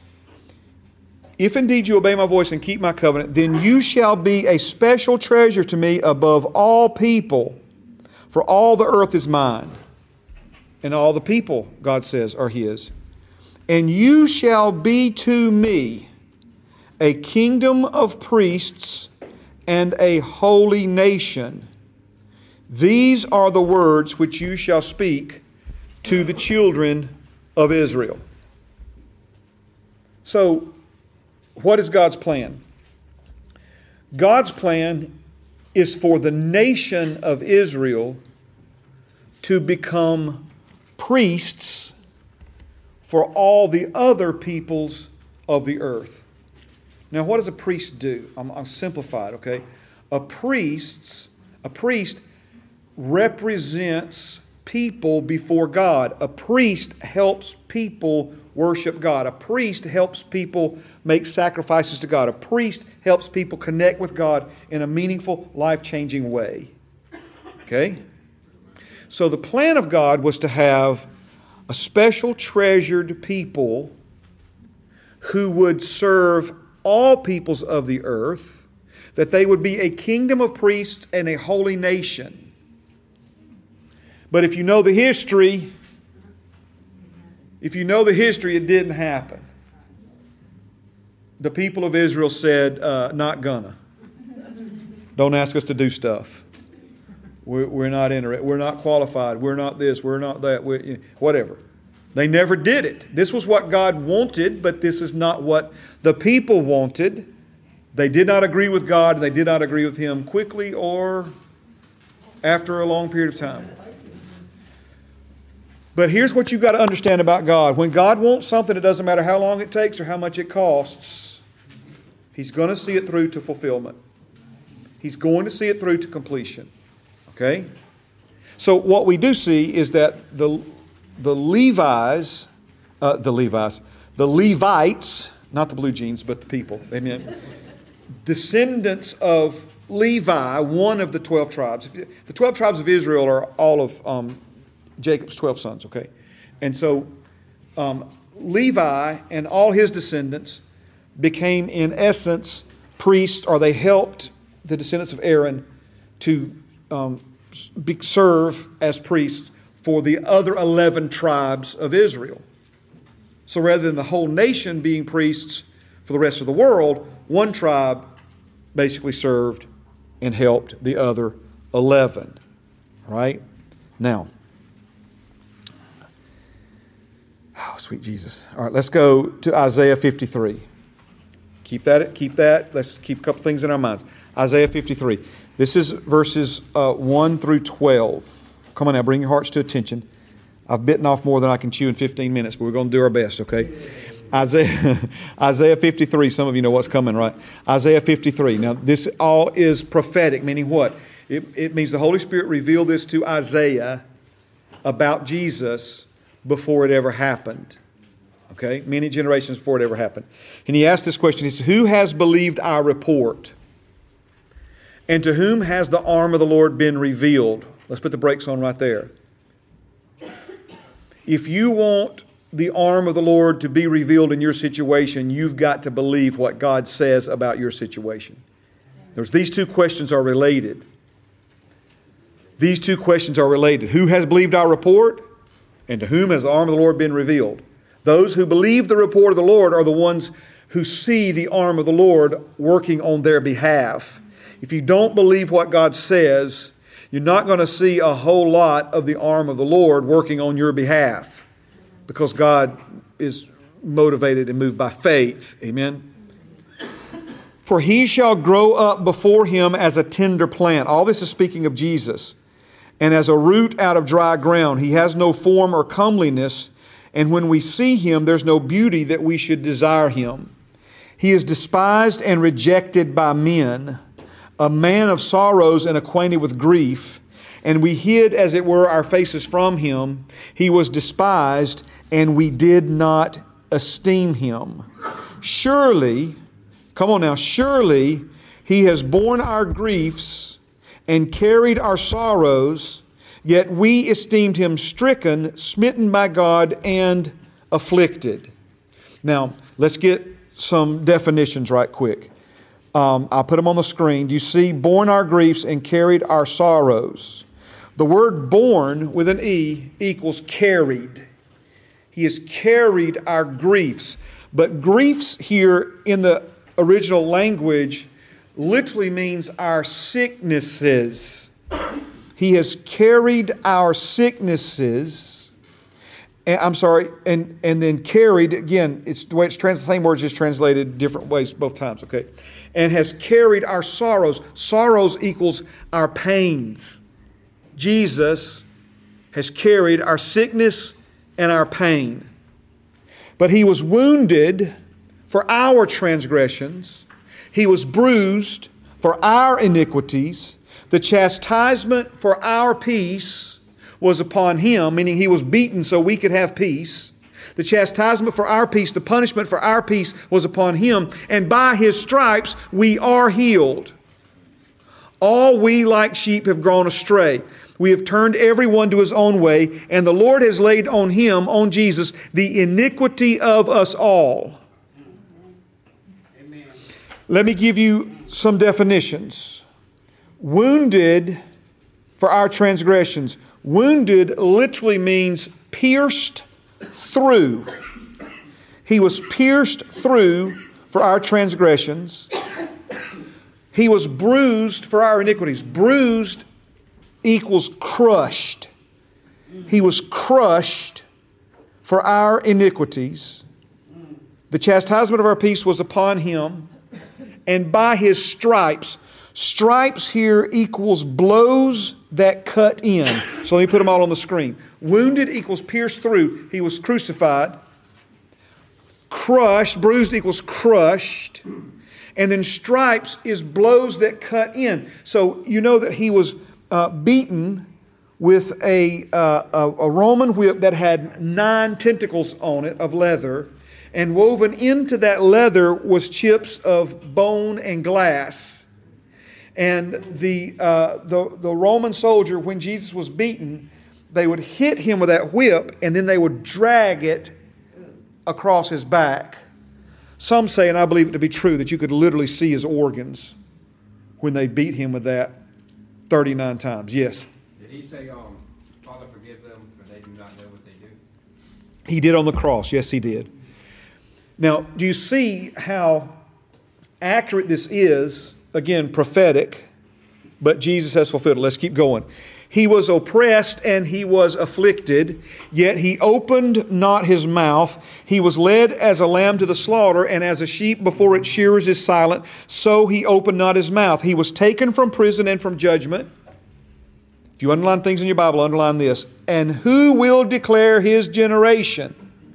If indeed you obey my voice and keep my covenant, then you shall be a special treasure to me above all people, for all the earth is mine. And all the people, God says, are His. And you shall be to me a kingdom of priests and a holy nation. These are the words which you shall speak to the children of Israel. So, what is God's plan? God's plan is for the nation of Israel to become priests for all the other peoples of the earth. Now, what does a priest do? I'm simplified, okay? A priest represents people before God. A priest helps people worship God. A priest helps people make sacrifices to God. A priest helps people connect with God in a meaningful, life-changing way. Okay? So the plan of God was to have a special treasured people who would serve all peoples of the earth, that they would be a kingdom of priests and a holy nation. But if you know the history, it didn't happen. The people of Israel said, not gonna. Don't ask us to do stuff. We're not interested. We're not qualified. We're not this. We're not that. Whatever. They never did it. This was what God wanted, but this is not what the people wanted. They did not agree with God, and they did not agree with Him quickly or after a long period of time. But here's what you've got to understand about God. When God wants something, it doesn't matter how long it takes or how much it costs. He's going to see it through to fulfillment. He's going to see it through to completion. Okay? So what we do see is that the Levites, not the blue jeans, but the people, amen, descendants of Levi, one of the 12 tribes. The 12 tribes of Israel are all of Jacob's 12 sons, okay? And so Levi and all his descendants became in essence priests, or they helped the descendants of Aaron to serve as priests for the other 11 tribes of Israel. So rather than the whole nation being priests for the rest of the world, one tribe basically served and helped the other 11. Right? Now, oh, sweet Jesus. All right, let's go to Isaiah 53. Keep that. Let's keep a couple things in our minds. Isaiah 53. This is verses 1 through 12. Come on now, bring your hearts to attention. I've bitten off more than I can chew in 15 minutes, but we're going to do our best, okay? Isaiah 53. Some of you know what's coming, right? Isaiah 53. Now, this all is prophetic, meaning what? It means the Holy Spirit revealed this to Isaiah about Jesus before it ever happened. Okay? Many generations before it ever happened. And he asked this question. He said, who has believed our report? And to whom has the arm of the Lord been revealed? Let's put the brakes on right there. If you want the arm of the Lord to be revealed in your situation, you've got to believe what God says about your situation. These two questions are related. These two questions are related. Who has believed our report? And to whom has the arm of the Lord been revealed? Those who believe the report of the Lord are the ones who see the arm of the Lord working on their behalf. If you don't believe what God says, you're not going to see a whole lot of the arm of the Lord working on your behalf, because God is motivated and moved by faith. Amen. For he shall grow up before him as a tender plant. All this is speaking of Jesus. And as a root out of dry ground. He has no form or comeliness. And when we see him, there's no beauty that we should desire him. He is despised and rejected by men, a man of sorrows and acquainted with grief. And we hid, as it were, our faces from him. He was despised, and we did not esteem him. Surely, come on now, surely he has borne our griefs and carried our sorrows, yet we esteemed him stricken, smitten by God, and afflicted. Now, let's get some definitions right quick. I'll put them on the screen. Do you see, borne our griefs and carried our sorrows? The word borne with an E equals carried. He has carried our griefs. But griefs here in the original language literally means our sicknesses. He has carried our sicknesses. And then carried, again, it's the way it's translated, the same word is just translated different ways both times, okay? And has carried our sorrows. Sorrows equals our pains. Jesus has carried our sickness and our pain. But he was wounded for our transgressions. He was bruised for our iniquities. The chastisement for our peace was upon him, meaning he was beaten so we could have peace. The chastisement for our peace, the punishment for our peace was upon him. And by his stripes we are healed. All we like sheep have gone astray. We have turned everyone to his own way, and the Lord has laid on him, on Jesus, the iniquity of us all. Amen. Let me give you some definitions. Wounded for our transgressions. Wounded literally means pierced through. He was pierced through for our transgressions. He was bruised for our iniquities. Bruised equals crushed. He was crushed for our iniquities. The chastisement of our peace was upon him, and by his stripes. Stripes here equals blows that cut in. So let me put them all on the screen. Wounded equals pierced through. He was crucified. Crushed, bruised equals crushed. And then stripes is blows that cut in. So you know that he was beaten with a Roman whip that had 9 tentacles on it of leather. And woven into that leather was chips of bone and glass. And the Roman soldier, when Jesus was beaten, they would hit him with that whip, and then they would drag it across his back. Some say, and I believe it to be true, that you could literally see his organs when they beat him with that 39 times. Yes. Did he say, Father, forgive them, for they do not know what they do? He did on the cross. Yes, he did. Now, do you see how accurate this is? Again, prophetic, but Jesus has fulfilled it. Let's keep going. He was oppressed and he was afflicted, yet he opened not his mouth. He was led as a lamb to the slaughter, and as a sheep before its shearers is silent, so he opened not his mouth. He was taken from prison and from judgment. If you underline things in your Bible, underline this. And who will declare his generation?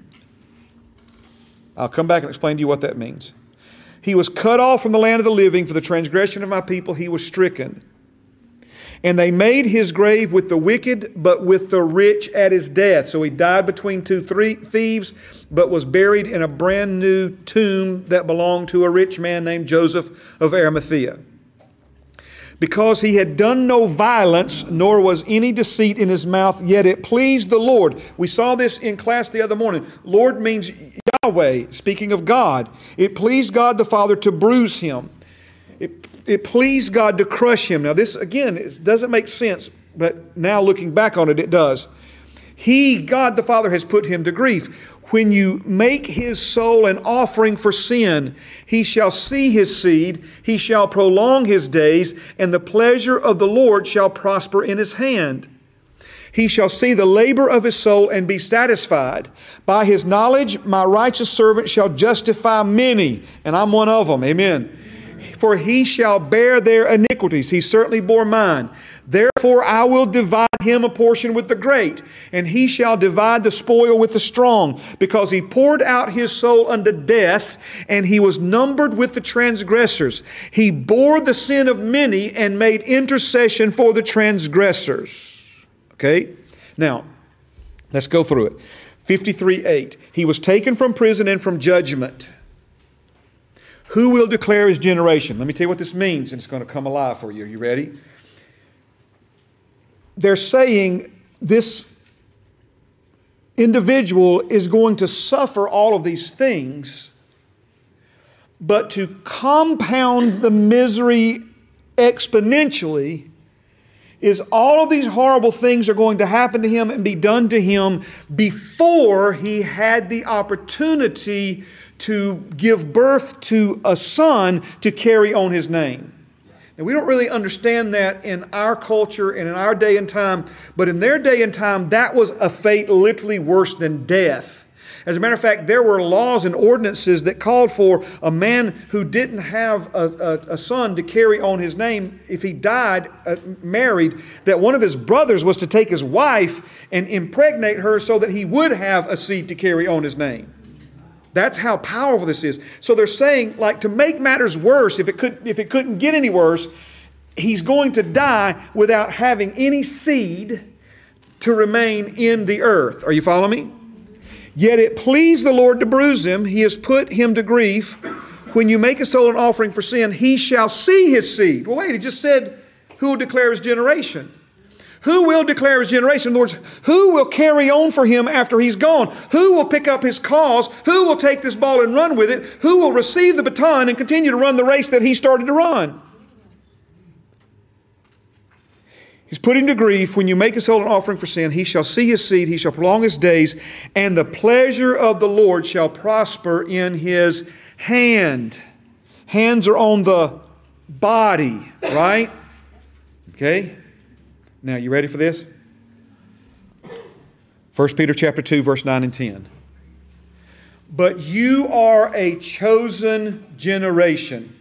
I'll come back and explain to you what that means. He was cut off from the land of the living. For the transgression of my people he was stricken. And they made his grave with the wicked, but with the rich at his death. So he died between two thieves, but was buried in a brand new tomb that belonged to a rich man named Joseph of Arimathea. Because he had done no violence, nor was any deceit in his mouth, yet it pleased the Lord. We saw this in class the other morning. Lord means Yahweh, speaking of God. It pleased God the Father to bruise him. It pleased God to crush him. Now this, again, it doesn't make sense, but now looking back on it, it does. He, God the Father, has put him to grief. When you make his soul an offering for sin, he shall see his seed, he shall prolong his days, and the pleasure of the Lord shall prosper in his hand. He shall see the labor of his soul and be satisfied. By his knowledge, my righteous servant shall justify many, and I'm one of them. Amen. For he shall bear their iniquities. He certainly bore mine. Therefore I will divide him a portion with the great, and he shall divide the spoil with the strong, because he poured out his soul unto death, and he was numbered with the transgressors. He bore the sin of many and made intercession for the transgressors. Okay? Now, let's go through it. 53:8. He was taken from prison and from judgment. Who will declare his generation? Let me tell you what this means, and it's going to come alive for you. Are you ready? They're saying this individual is going to suffer all of these things, but to compound the misery exponentially is all of these horrible things are going to happen to him and be done to him before he had the opportunity to give birth to a son to carry on his name. And we don't really understand that in our culture and in our day and time, but in their day and time, that was a fate literally worse than death. As a matter of fact, there were laws and ordinances that called for a man who didn't have a son to carry on his name, if he died married, that one of his brothers was to take his wife and impregnate her so that he would have a seed to carry on his name. That's how powerful this is. So they're saying, like, to make matters worse, if it couldn't get any worse, he's going to die without having any seed to remain in the earth. Are you following me? Yet it pleased the Lord to bruise him. He has put him to grief. When you make a soul an offering for sin, he shall see his seed. Well, wait, he just said, who will declare his generation? Who will declare his generation? In other words, who will carry on for him after he's gone? Who will pick up his cause? Who will take this ball and run with it? Who will receive the baton and continue to run the race that he started to run? He's put him to grief. When you make a soul an offering for sin, he shall see his seed, he shall prolong his days, and the pleasure of the Lord shall prosper in his hand. Hands are on the body, right? Okay? Now, you ready for this? 1 Peter chapter 2, verse 9 and 10. But you are a chosen generation,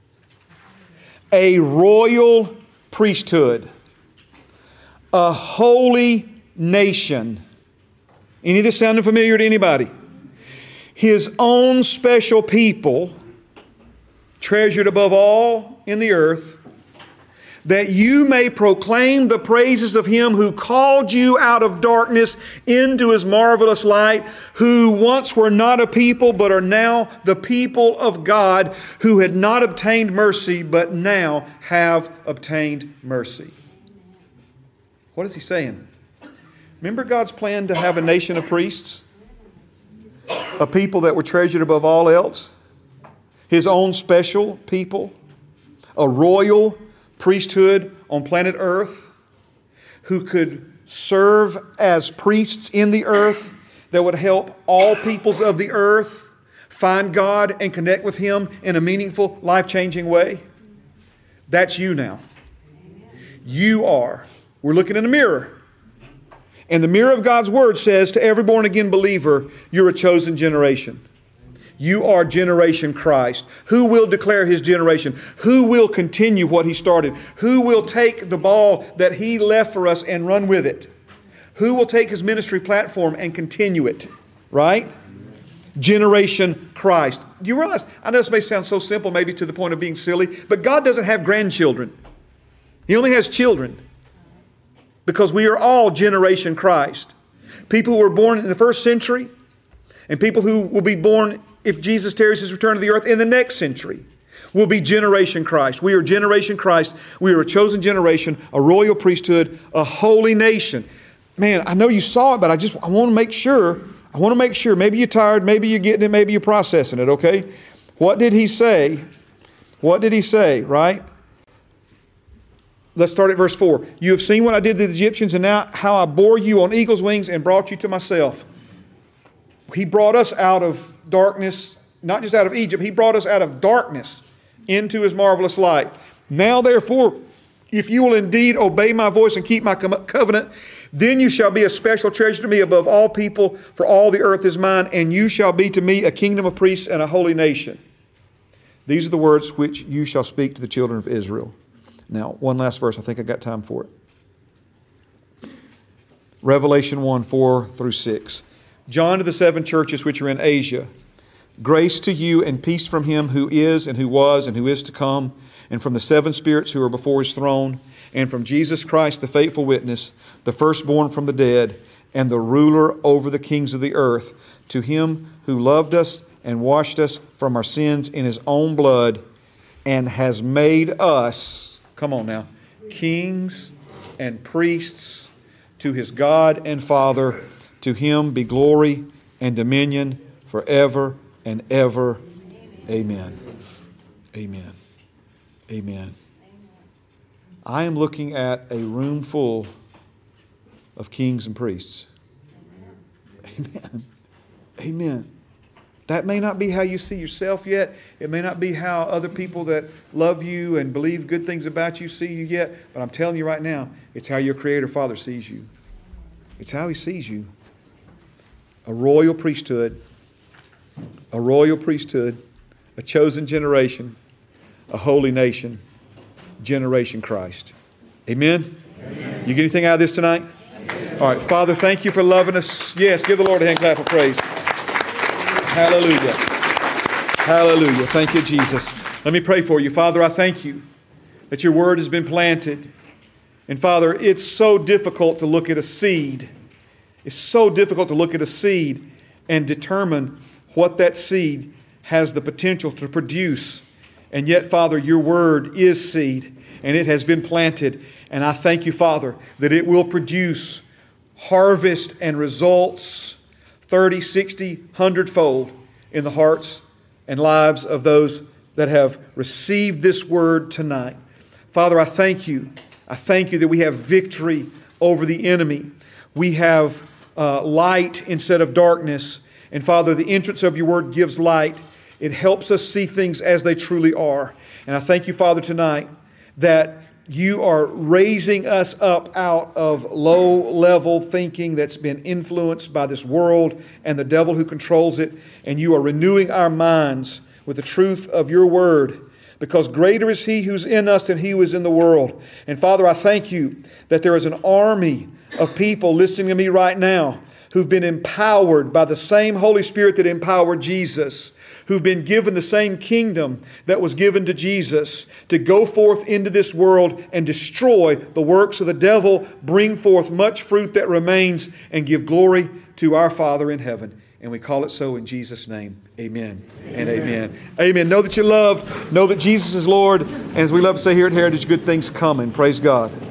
a royal priesthood, a holy nation. Any of this sounding familiar to anybody? His own special people, treasured above all in the earth, that you may proclaim the praises of him who called you out of darkness into his marvelous light, who once were not a people, but are now the people of God, who had not obtained mercy, but now have obtained mercy. What is he saying? Remember God's plan to have a nation of priests? A people that were treasured above all else? His own special people, a royal priesthood on planet Earth who could serve as priests in the earth that would help all peoples of the earth find God and connect with Him in a meaningful, life-changing way. That's you now. You are. We're looking in a mirror. And the mirror of God's Word says to every born-again believer, you're a chosen generation. You are Generation Christ. Who will declare His generation? Who will continue what He started? Who will take the ball that He left for us and run with it? Who will take His ministry platform and continue it? Right? Generation Christ. Do you realize, I know this may sound so simple, maybe to the point of being silly, but God doesn't have grandchildren. He only has children. Because we are all Generation Christ. People who were born in the first century and people who will be born if Jesus tarries His return to the earth in the next century will be Generation Christ. We are Generation Christ. We are a chosen generation, a royal priesthood, a holy nation. Man, I know you saw it, but I want to make sure. I want to make sure. Maybe you're tired. Maybe you're getting it. Maybe you're processing it, okay? What did He say? What did He say, right? Let's start at verse 4. You have seen what I did to the Egyptians, and now how I bore you on eagle's wings and brought you to myself. He brought us out of darkness, not just out of Egypt. He brought us out of darkness into His marvelous light. Now, therefore, if you will indeed obey my voice and keep my covenant, then you shall be a special treasure to me above all people, for all the earth is mine, and you shall be to me a kingdom of priests and a holy nation. These are the words which you shall speak to the children of Israel. Now, one last verse. I think I got time for it. Revelation 1, 4 through 6. John to the 7 churches which are in Asia. Grace to you and peace from Him who is and who was and who is to come, and from the 7 spirits who are before His throne, and from Jesus Christ, the faithful witness, the firstborn from the dead, and the ruler over the kings of the earth. To Him who loved us and washed us from our sins in His own blood, and has made us, come on now, kings and priests to His God and Father. To Him be glory and dominion forever and ever. Amen. Amen. Amen. I am looking at a room full of kings and priests. Amen. Amen. That may not be how you see yourself yet. It may not be how other people that love you and believe good things about you see you yet. But I'm telling you right now, it's how your Creator Father sees you. It's how He sees you. A royal priesthood, a chosen generation, a holy nation, Generation Christ. Amen? Amen. You get anything out of this tonight? Amen. All right, Father, thank You for loving us. Yes, give the Lord a hand clap of praise. Hallelujah. Hallelujah. Thank You, Jesus. Let me pray for you. Father, I thank You that Your word has been planted. And Father, it's so difficult to look at a seed. It's so difficult to look at a seed and determine what that seed has the potential to produce. And yet, Father, Your word is seed, and it has been planted. And I thank You, Father, that it will produce harvest and results 30, 60, 100-fold in the hearts and lives of those that have received this word tonight. Father, I thank You. I thank You that we have victory over the enemy. We have light instead of darkness. And Father, the entrance of Your word gives light. It helps us see things as they truly are. And I thank You, Father, tonight that You are raising us up out of low-level thinking that's been influenced by this world and the devil who controls it. And You are renewing our minds with the truth of Your word, because greater is He who's in us than he who is in the world. And Father, I thank You that there is an army of people listening to me right now who've been empowered by the same Holy Spirit that empowered Jesus, who've been given the same kingdom that was given to Jesus, to go forth into this world and destroy the works of the devil, bring forth much fruit that remains, and give glory to our Father in heaven. And we call it so in Jesus' name. Amen and amen. Amen. Know that you're loved. Know that Jesus is Lord. And as we love to say here at Heritage, good things coming. Praise God.